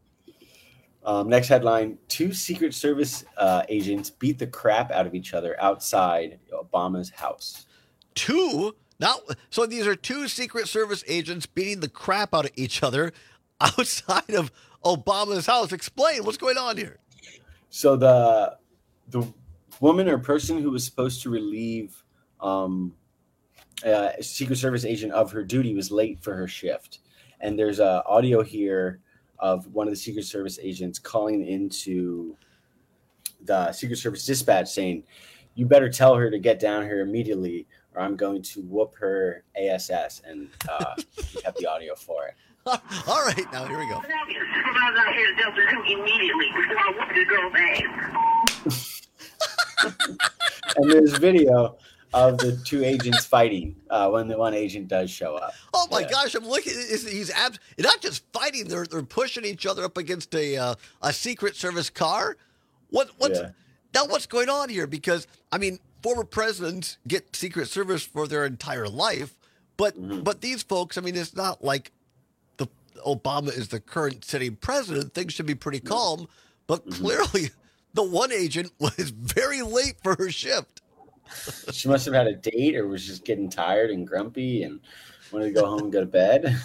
Um, next headline: Two Secret Service uh, agents beat the crap out of each other outside Obama's house. Two? Now, so these are two Secret Service agents beating the crap out of each other outside of Obama's house. Explain what's going on here. So the the woman or person who was supposed to relieve um, a Secret Service agent of her duty was late for her shift, and there's a audio here of one of the Secret Service agents calling into the Secret Service dispatch saying, "You better tell her to get down here immediately, or I'm going to whoop her ass." And uh, we have the audio for it. All right, now here we go. Supervisor out here to Delta two immediately before I whoop this girl's ass. And there's video of the two agents fighting uh, when the one agent does show up. Oh my Yeah. gosh! I'm looking. He's, he's abs- not just fighting; they're they're pushing each other up against a uh, a Secret Service car. What what's Yeah. now? What's going on here? Because I mean, former presidents get Secret Service for their entire life, but Mm-hmm. but these folks, I mean, it's not like the Obama is the current sitting president. Things should be pretty calm, but Mm-hmm. clearly, the one agent was very late for her shift. She must have had a date or was just getting tired and grumpy and wanted to go home and go to bed.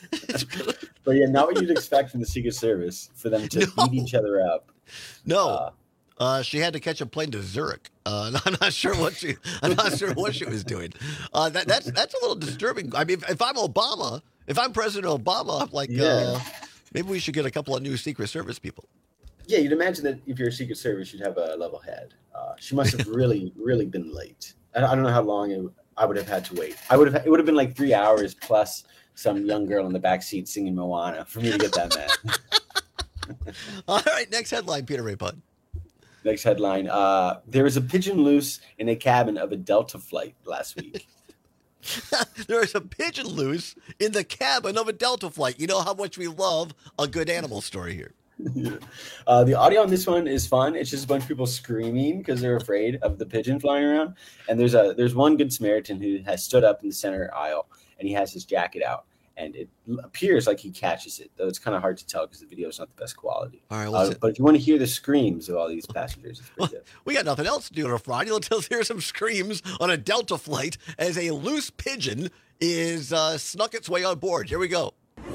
But yeah, not what you'd expect from the Secret Service for them to No. beat each other up. No. Uh, Uh, she had to catch a plane to Zurich. Uh, and I'm not sure what she. I'm not sure what she was doing. Uh, that, that's that's a little disturbing. I mean, if, if I'm Obama, if I'm President Obama, I'm like, Yeah. uh, maybe we should get a couple of new Secret Service people. Yeah, you'd imagine that if you're a Secret Service, you'd have a level head. Uh, she must have really, really been late. I don't, I don't know how long it, I would have had to wait. I would have. It would have been like three hours plus some young girl in the back seat singing Moana for me to get that mad. All right, next headline, Peter Rapon. Next headline: uh, There was a pigeon loose in a cabin of a Delta flight last week. There is a pigeon loose in the cabin of a Delta flight. You know how much we love a good animal story here. Uh, the audio on this one is fun. It's just a bunch of people screaming because they're afraid of the pigeon flying around. And there's a there's one Good Samaritan who has stood up in the center aisle and he has his jacket out, and it appears like he catches it, though it's kind of hard to tell because the video is not the best quality. All right, uh, let's- but if you want to hear the screams of all these passengers, it's pretty good. We got nothing else to do on a Friday. Let's hear some screams on a Delta flight as a loose pigeon is uh, snuck its way on board. Here we go.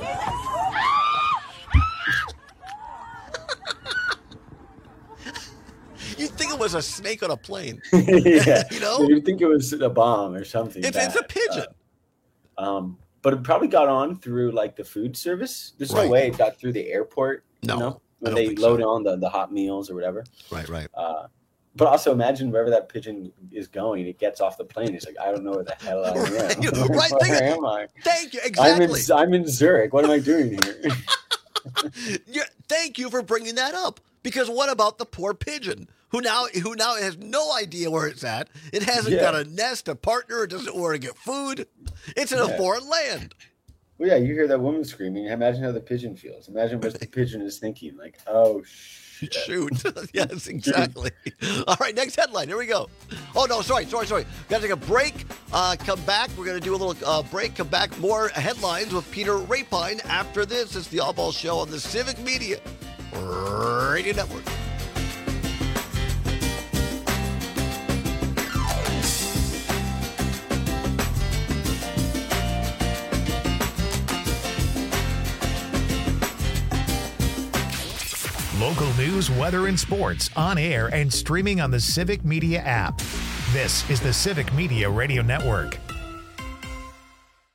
You'd think it was a snake on a plane. Yeah, You know? you'd think it was a bomb or something. If it's a bad. pigeon. Uh, um, but it probably got on through like the food service. There's Right. no way it got through the airport. No, you know, I when don't they think load so. on the, the hot meals or whatever. Right, right. Uh, but also imagine wherever that pigeon is going, it gets off the plane. It's like, I don't know where the hell I am. Right, Where think- am I? Thank you. I'm in, Exactly. I'm in Zurich. What am I doing here? Yeah, thank you for bringing that up. Because what about the poor pigeon who now who now has no idea where it's at? It hasn't Yeah. got a nest, a partner. It doesn't know where to get food. It's in a Yeah. foreign land. Well, yeah, you hear that woman screaming. Imagine how the pigeon feels. Imagine what the pigeon is thinking. Like, oh, shit. Shoot. Yes, exactly. All right, next headline. Here we go. Oh, no, sorry, sorry, sorry. We got to take a break. Uh, come back. We're going to do a little uh, break. Come back. More headlines with Peter Rapine after this. It's the All Ball Show on the Civic Media Radio Network. Local news, weather, and sports on air and streaming on the Civic Media app. This is the Civic Media Radio Network.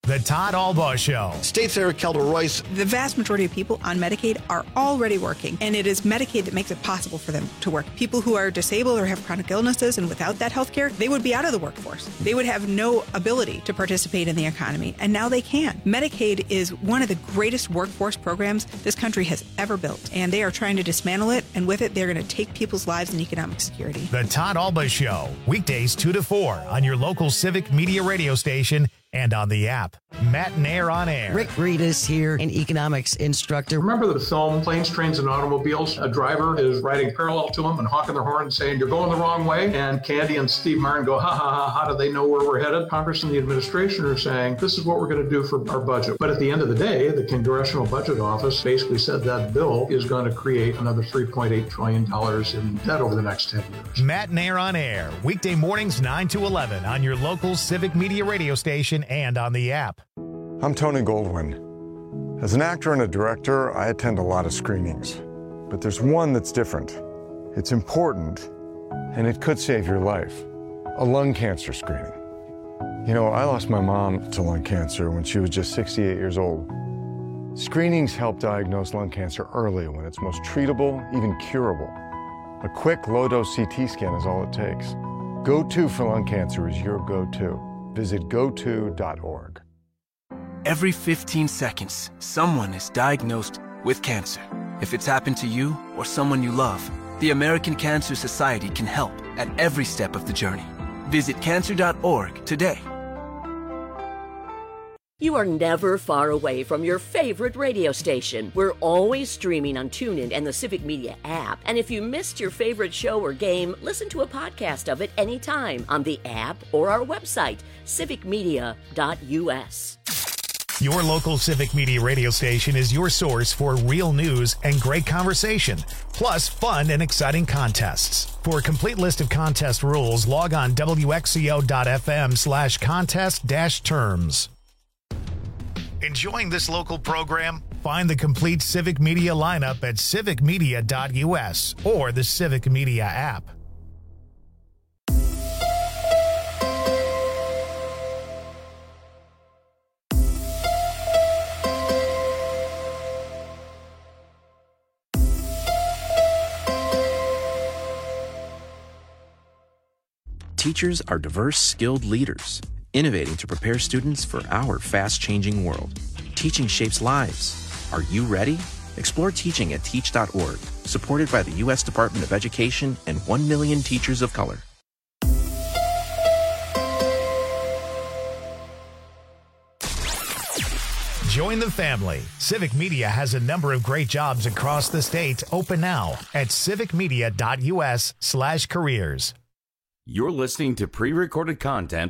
The Todd Albaugh Show. State Senator Kelda Royce. The vast majority of people on Medicaid are already working, and it is Medicaid that makes it possible for them to work. People who are disabled or have chronic illnesses and without that health care, they would be out of the workforce. They would have no ability to participate in the economy, and now they can. Medicaid is one of the greatest workforce programs this country has ever built, and they are trying to dismantle it, and with it, they're going to take people's lives and economic security. The Todd Albaugh Show, weekdays two to four on your local Civic Media radio station and on the app. Matt Nair on air. Rick Reedus here, an economics instructor. Remember the film Planes, Trains, and Automobiles? A driver is riding parallel to him and honking their horn and saying, "You're going the wrong way." And Candy and Steve Martin go, ha, ha, ha, how do they know where we're headed? Congress and the administration are saying, this is what we're going to do for our budget. But at the end of the day, the Congressional Budget Office basically said that bill is going to create another three point eight trillion dollars in debt over the next ten years. Matt Nair on air, weekday mornings nine to eleven on your local Civic Media radio station and on the app. I'm Tony Goldwyn. As an actor and a director, I attend a lot of screenings. But there's one that's different. It's important, and it could save your life. A lung cancer screening. You know, I lost my mom to lung cancer when she was just sixty-eight years old. Screenings help diagnose lung cancer early when it's most treatable, even curable. A quick, low-dose C T scan is all it takes. Go To for lung cancer is your go-to. Visit go to dot org. Every fifteen seconds, someone is diagnosed with cancer. If it's happened to you or someone you love, the American Cancer Society can help at every step of the journey. Visit cancer dot org today. You are never far away from your favorite radio station. We're always streaming on TuneIn and the Civic Media app. And if you missed your favorite show or game, listen to a podcast of it anytime on the app or our website, civic media dot u s. Your local Civic Media radio station is your source for real news and great conversation, plus fun and exciting contests. For a complete list of contest rules, log on W X C O dot F M slash contest dash terms. Enjoying this local program? Find the complete Civic Media lineup at civic media dot u s or the Civic Media app. Teachers are diverse, skilled leaders, innovating to prepare students for our fast-changing world. Teaching shapes lives. Are you ready? Explore teaching at teach dot org, supported by the U S Department of Education and one million teachers of color. Join the family. Civic Media has a number of great jobs across the state open now at civic media dot u s slash careers. You're listening to pre-recorded content.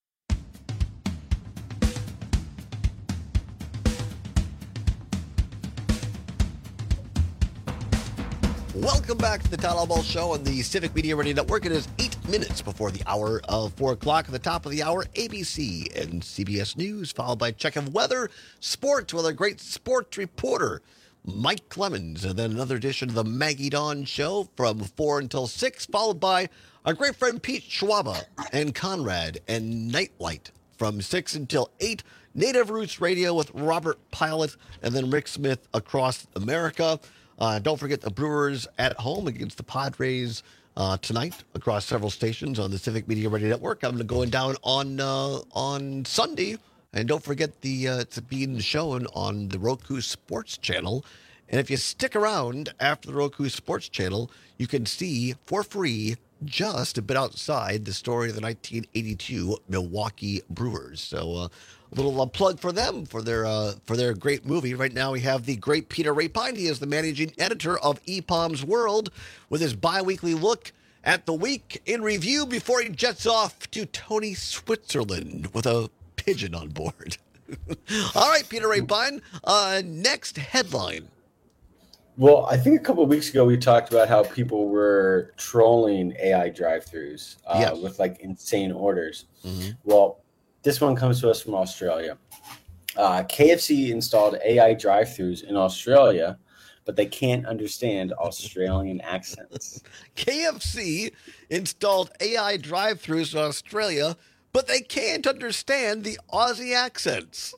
Welcome back to the Todd Albaugh Show on the Civic Media Radio Network. It is eight minutes before the hour of four o'clock. At the top of the hour, A B C and C B S News, followed by check of weather, sports with a great sports reporter, Mike Clemens, and then another edition of the Maggie Dawn Show from four until six, followed by our great friend Pete Schwaba and Conrad and Nightlight from six until eight. Native Roots Radio with Robert Pilot and then Rick Smith across America. Uh, don't forget the Brewers at home against the Padres uh, tonight across several stations on the Civic Media Radio Network. I'm going down on uh, on Sunday. And don't forget the uh, it's being shown on the Roku Sports Channel. And if you stick around after the Roku Sports Channel, you can see for free, just a bit outside, the story of the nineteen eighty-two Milwaukee Brewers. So uh, a little uh, plug for them for their uh, for their great movie. Right now we have the great Peter Rapine. He is the managing editor of E P O M's World with his bi-weekly look at the week in review before he jets off to Tony, Switzerland with a pigeon on board. All right, Peter Rapine, uh, next headline. Well, I think a couple of weeks ago we talked about how people were trolling A I drive-thrus uh, yes. with like insane orders. Mm-hmm. Well, this one comes to us from Australia. Uh, K F C installed A I drive-thrus in Australia, but they can't understand Australian accents. K F C installed A I drive-thrus in Australia, but they can't understand the Aussie accents.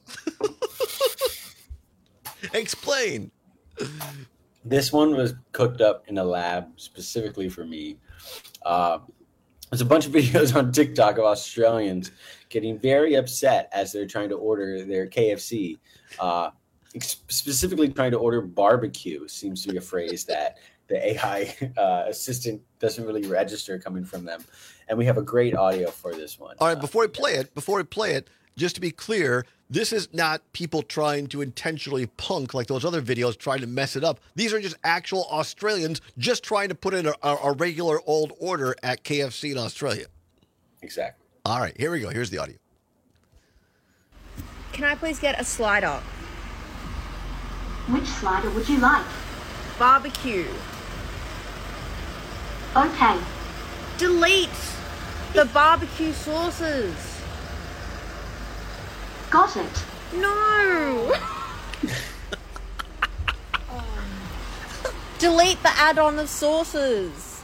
Explain. This one was cooked up in a lab specifically for me. Uh, there's a bunch of videos on TikTok of Australians getting very upset as they're trying to order their K F C. Uh, specifically trying to order barbecue seems to be a phrase that the A I uh, assistant doesn't really register coming from them. And we have a great audio for this one. All right, before we play it, before we play it, just to be clear, this is not people trying to intentionally punk like those other videos trying to mess it up. These are just actual Australians just trying to put in a, a regular old order at K F C in Australia. Exactly. All right, here we go. Here's the audio. Can I please get a slider? Which slider would you like? Barbecue. Okay. Delete the barbecue sauces. Got it. No. Delete the add-on of sauces.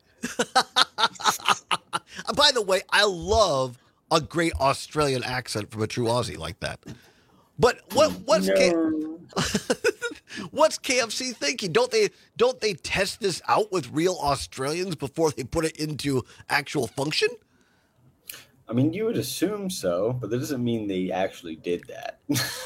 By the way, I love a great Australian accent from a true Aussie like that. But what what's no. K- what's K F C thinking? Don't they don't they test this out with real Australians before they put it into actual function? I mean, you would assume so, but that doesn't mean they actually did that.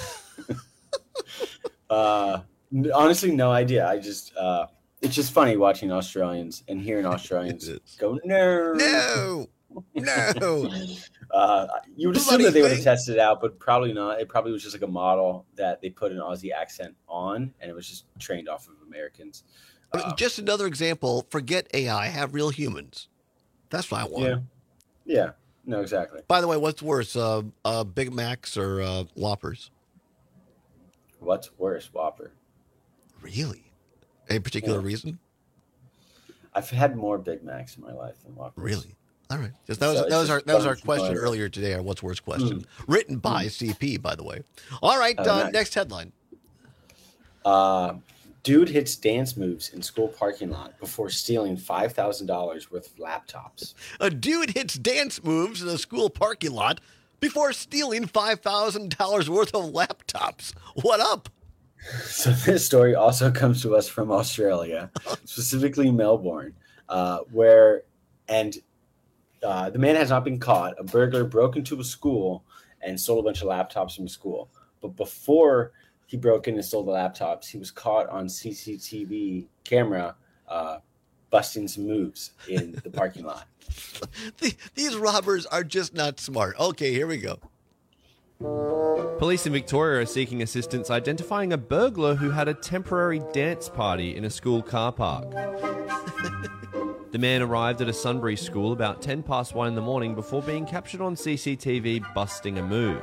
uh, honestly, no idea. I just uh, it's just funny watching Australians and hearing Australians go no, no, no. Uh, you would assume that they would have tested it out, but probably not. It probably was just like a model that they put an Aussie accent on, and it was just trained off of Americans. I mean, just another example. Forget A I. Have real humans. That's what I want. Yeah. Yeah. No, exactly. By the way, what's worse, uh, uh, Big Macs or uh, Whoppers? What's worse, Whopper? Really? Any particular Yeah. reason? I've had more Big Macs in my life than Whoppers. Really? All right. Just, that was, So that it's was our just that was our fun to question know. earlier today. Our what's worse question, Mm. written by mm. C P, by the way. All right. Oh, Uh, nice. Next headline. Uh, dude hits dance moves in school parking lot before stealing five thousand dollars worth of laptops. A dude hits dance moves in a school parking lot before stealing five thousand dollars worth of laptops. What up? So this story also comes to us from Australia, specifically Melbourne, uh, where and uh, the man has not been caught. A burglar broke into a school and stole a bunch of laptops from the school. But before he broke in and stole the laptops, he was caught on C C T V camera uh, busting some moves in the parking lot. These robbers are just not smart. Okay, here we go. Police in Victoria are seeking assistance identifying a burglar who had a temporary dance party in a school car park. The man arrived at a Sunbury school about ten past one in the morning before being captured on C C T V busting a move.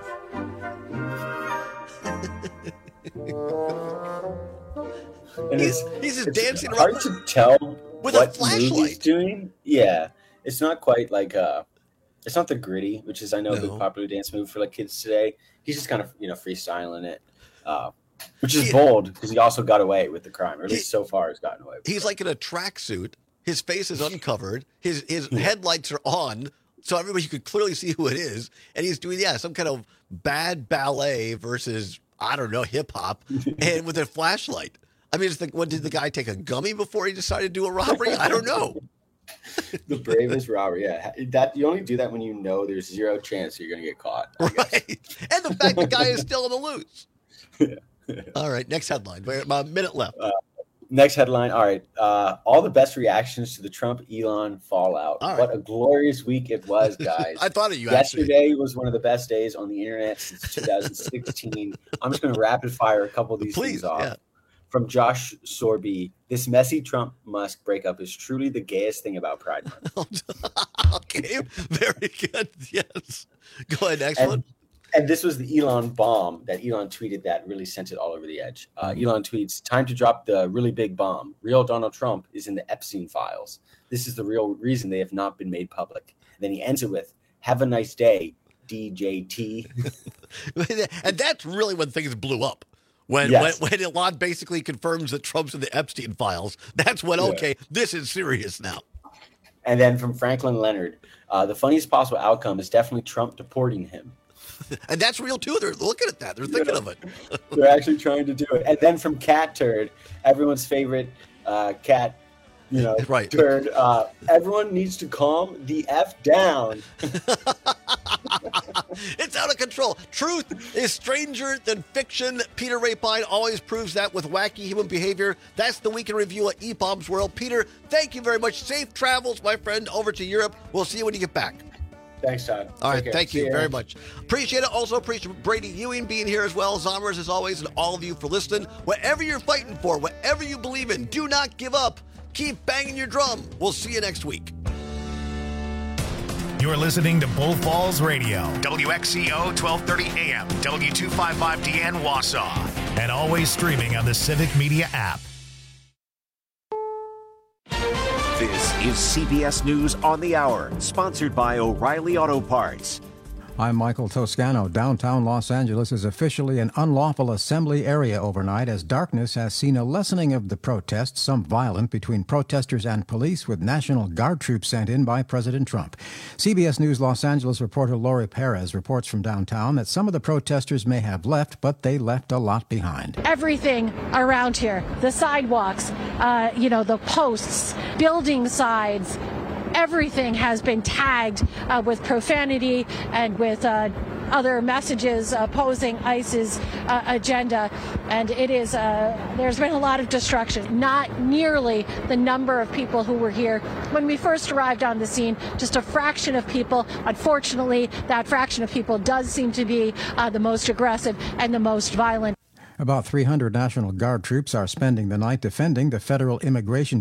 And He's, it's, he's just it's dancing hard around to tell with a what move he's flashlight. doing. Yeah, it's not quite like uh, it's not the gritty, which is I know a No. big popular dance move for like kids today. He's just kind of you know freestyling it, uh, which is He- bold because he also got away with the crime, or at least so far has gotten away. With He's like in a tracksuit. His face is uncovered. His his headlights are on, so everybody could clearly see who it is. And he's doing yeah some kind of bad ballet versus I don't know hip hop, and with a flashlight. I mean, it's like, what did the guy take a gummy before he decided to do a robbery? I don't know. the bravest robber. Yeah, that you only do that when you know there's zero chance you're going to get caught. Right, and the fact the guy is still on the loose. All right, next headline. We're about a minute left. Uh, next headline. All right. Uh, all the best reactions to the Trump Elon fallout. All right. What a glorious week it was, guys. I thought of you, actually. Yesterday was one of the best days on the internet since two thousand sixteen. I'm just going to rapid fire a couple of these Please, things off. yeah. From Josh Sorby, this messy Trump-Musk breakup is truly the gayest thing about Pride Month. Okay, very good. Yes. Go ahead, next and, one. And this was the Elon bomb that Elon tweeted that really sent it all over the edge. Uh, Elon tweets, time to drop the really big bomb. Real Donald Trump is in the Epstein files. This is the real reason they have not been made public. And then he ends it with, have a nice day, D J T. And that's really when things blew up. When, Yes. when when Elon basically confirms that Trump's in the Epstein files, that's when, Yeah. okay, this is serious now. And then from Franklin Leonard, uh, the funniest possible outcome is definitely Trump deporting him. And that's real, too. They're looking at that. They're thinking Yeah. of it. They're actually trying to do it. And then from Cat Turd, everyone's favorite uh, cat, you know, right. turd. Uh, everyone needs to calm the F down. It's out of control. Truth is stranger than fiction. Peter Rapine always proves that with wacky human behavior. That's the Week in Review at E Bob's World. Peter, thank you very much. Safe travels, my friend, over to Europe. We'll see you when you get back. Thanks, Todd. All right, Take care. thank See you ya. very much. Appreciate it. Also appreciate Brady Ewing being here as well. Zommers, as always, and all of you for listening. Whatever you're fighting for, whatever you believe in, do not give up. Keep banging your drum. We'll see you next week. You're listening to Bull Falls Radio, W X C O twelve thirty A M, W two fifty-five D N Wausau, and always streaming on the Civic Media app. This is C B S News on the Hour, sponsored by O'Reilly Auto Parts. I'm Michael Toscano. Downtown Los Angeles is officially an unlawful assembly area overnight as darkness has seen a lessening of the protests, some violent, between protesters and police, with National Guard troops sent in by President Trump. C B S News Los Angeles reporter Lori Perez reports from downtown that some of the protesters may have left, but they left a lot behind. Everything around here, the sidewalks, uh, you know, the posts, building sides, everything has been tagged uh, with profanity and with uh, other messages opposing ICE's uh, agenda. And it is, uh, there's been a lot of destruction, not nearly the number of people who were here when we first arrived on the scene, just a fraction of people. Unfortunately, that fraction of people does seem to be uh, the most aggressive and the most violent. About three hundred National Guard troops are spending the night defending the federal immigration